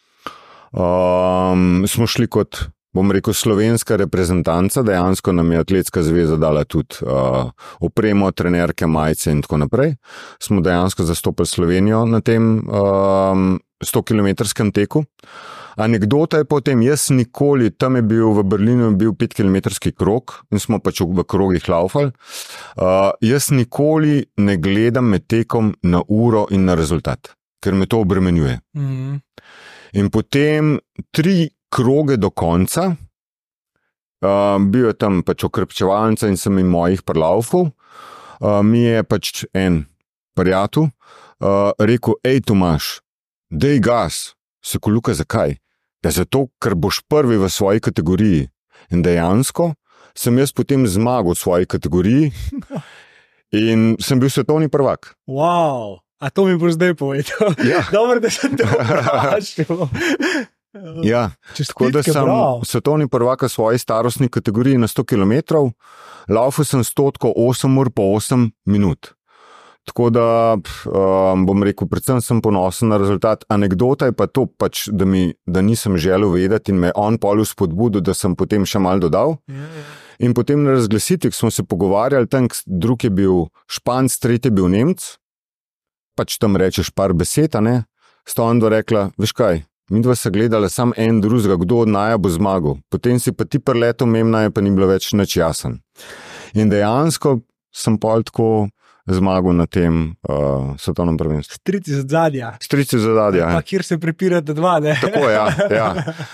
Smo šli kot, bom rekel, slovenska reprezentanca, dejansko nam je Atletska zveza dala tudi opremo, trenerke, majice in tako naprej. Smo dejansko zastopili Slovenijo na tem 100-kilometrskem teku. Anekdota je potem, jaz nikoli, tam je bil v Berlinu 5-kilometrski krog in smo pač v krogih laufali. Jaz nikoli ne gledam med tekom na uro in na rezultat, ker me to obremenjuje. In potem 3 kroge do konca, bil je tam pač okrepčevalnica in sem jim mojih prlaufov, mi je pač en prijatelj rekel, ej Tomaž, dej gas. Se ko, Luka, zakaj? Ja, zato, ker boš prvi v svoji kategoriji. In dejansko sem jaz potem zmagal v svoji kategoriji in sem bil svetovni prvak. Wow, a to mi boš zdaj povedal. Ja. Dobro, da sem te vprašal. Ja, tako da sem svetovni prvak v svoji starostni kategoriji na 100 km, laufal sem 100 8 ur po 8 minut. Tako da, bom rekel, predvsem sem ponosen na rezultat. Anekdota je pa to, pač, da nisem želel vedeti in me on pol spodbudil, da sem potem še malo dodal. In potem na razglasitvi smo se pogovarjali, tam drug je bil Španc, tretji je bil Nemec, pač tam rečeš par besed, a ne? Sta onda rekla, veš kaj, midva se gledala sam en drugega, kdo od naja bo zmagal. Potem si pa ti preletel, naja pa ni bilo več nič jasen. In dejansko sem pol tako zmagal na tem svetovnem prvenstvu. Strici za zadja. Strici za zadja. Pa kjer se pripirate dva, ne? Tako, ja.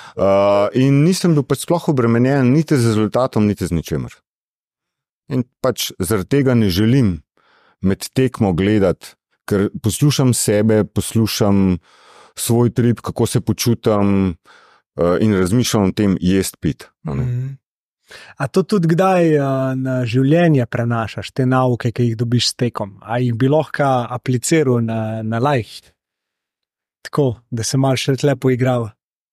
In nisem bil pač sploh obremenjen niti z rezultatom, niti z ničemer. In pač zaradi tega ne želim med tekmo gledati, ker poslušam sebe, poslušam svoj trip, kako se počutam in razmišljam o tem jest pit. A to tudi kdaj na življenje prenašaš, te nauke, ki jih dobiš s tekom? A jih bi lahko apliciral na life? Tako, da se malo še lepo igral?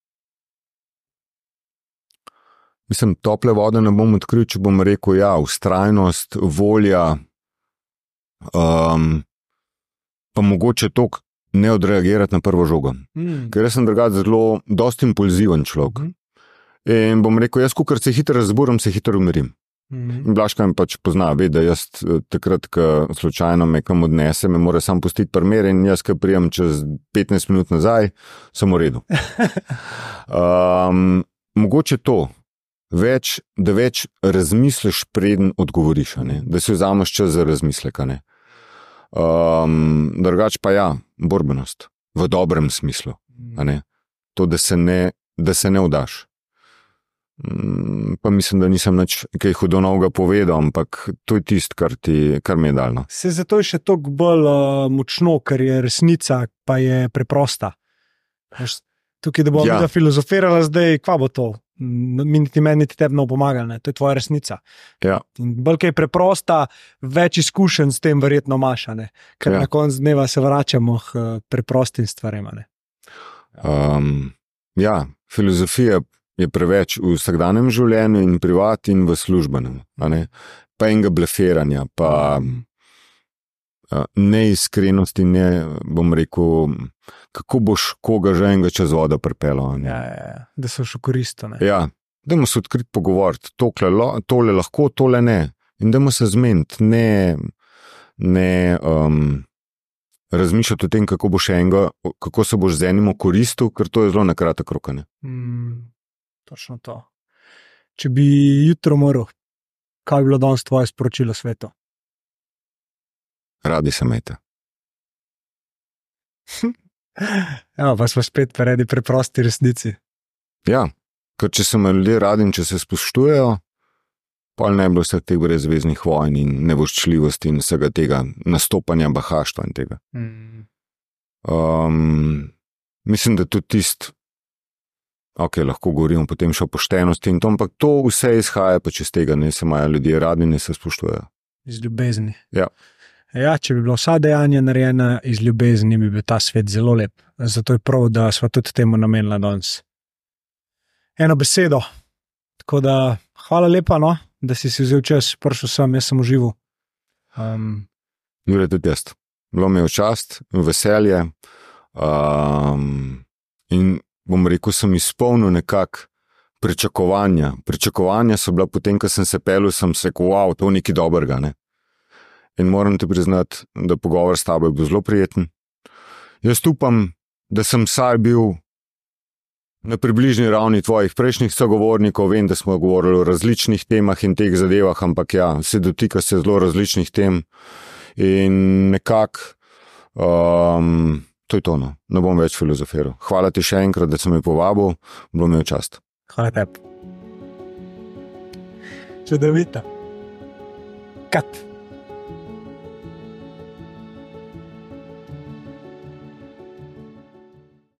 Mislim, tople vode ne bom odkril, če bom rekel, ja, vztrajnost, volja, pa mogoče toliko ne odreagirati na prvo žogo. Ker jaz sem drugače zelo dosti impulziven človek. In bom rekel, jaz, kakor se hitro razburim, se hitro umirim. In Blažka me pač pozna, ve, da jaz takrat, ko slučajno me kam odnese, me mora sam pustiti primer in jaz, ko prijem čez 15 minut nazaj, sem v redu. Mogoče to, da več razmisliš, preden odgovoriš, da si vzameš čas za razmislek. Drugač pa ja, borbenost, v dobrem smislu. To, da se ne vdaš. Pa mislim, da nisem nič kaj hudo novega povedal, ampak to je tisto, kar mi je dalo. Se zato je še toliko bolj močno, ker je resnica, pa je preprosta. Tukaj, da bomo filozofirali zdaj, kva bo to? Niti meni, niti tebi ne pomagali, to je tvoja resnica. Ja. Bolj kaj je preprosta, več izkušenj s tem verjetno imaš, ker na koncu dneva se vračamo k preprostim stvarem. Ja, filozofija je preveč v vsakdanjem življenju in privat in v službenem. Pa enega blefiranja, pa neiskrenosti, ne, bom rekel, kako boš koga že enega čez vodo pripeljal. Ja, da so še koristo. Ja, dajmo se odkriti pogovoriti, tole lahko, tole ne. In dajmo se zmeniti, ne razmišljati o tem, kako se boš z enim koristil, ker to je zelo na kratek rok. Točno to. Če bi jutro moral, kaj bi bilo danes tvoje sporočilo svetu? Radi se imejte. Ja, pa smo spet predi preprosti resnici. Ja, ker če se me ljudje radi in če se spoštujejo, pa ne bi bilo vseh teh brezveznih vojn in nevoščljivosti in vsega tega nastopanja bahaštva in tega. Mislim, da tudi tist, lahko govorimo potem še o poštenosti in to, ampak to vse izhaja pa čez tega, ne se imajo ljudje radi in se spoštujejo. Iz ljubezni. Ja. Ja, če bi bila vsa dejanja narejena iz ljubezni, bi bil ta svet zelo lep. Zato je prav, da smo tudi temu namenila danes eno besedo. Tako da hvala lepa, no, da si vzel čas, prišel sem, jaz sem užival. Jure, tudi jaz. Bilo mi je v čast, v veselje in bom rekel, sem izpolnil nekako pričakovanja. Pričakovanja so bila potem, ko sem se pelil, sem se rekel, wow, to je nekaj dobrega, ne. In moram ti priznati, da pogovor s tabo je bil zelo prijeten. Jaz upam, da sem vsaj bil na približni ravni tvojih prejšnjih sogovornikov. Vem, da smo govorili o različnih temah in teh zadevah, ampak ja, se dotika se zelo različnih tem in nekako to je to, no. Ne bom več filozofiral. Hvala ti še enkrat, da si me povabil, bilo mi je čast. Hvala tebi. Čudovito. Kat.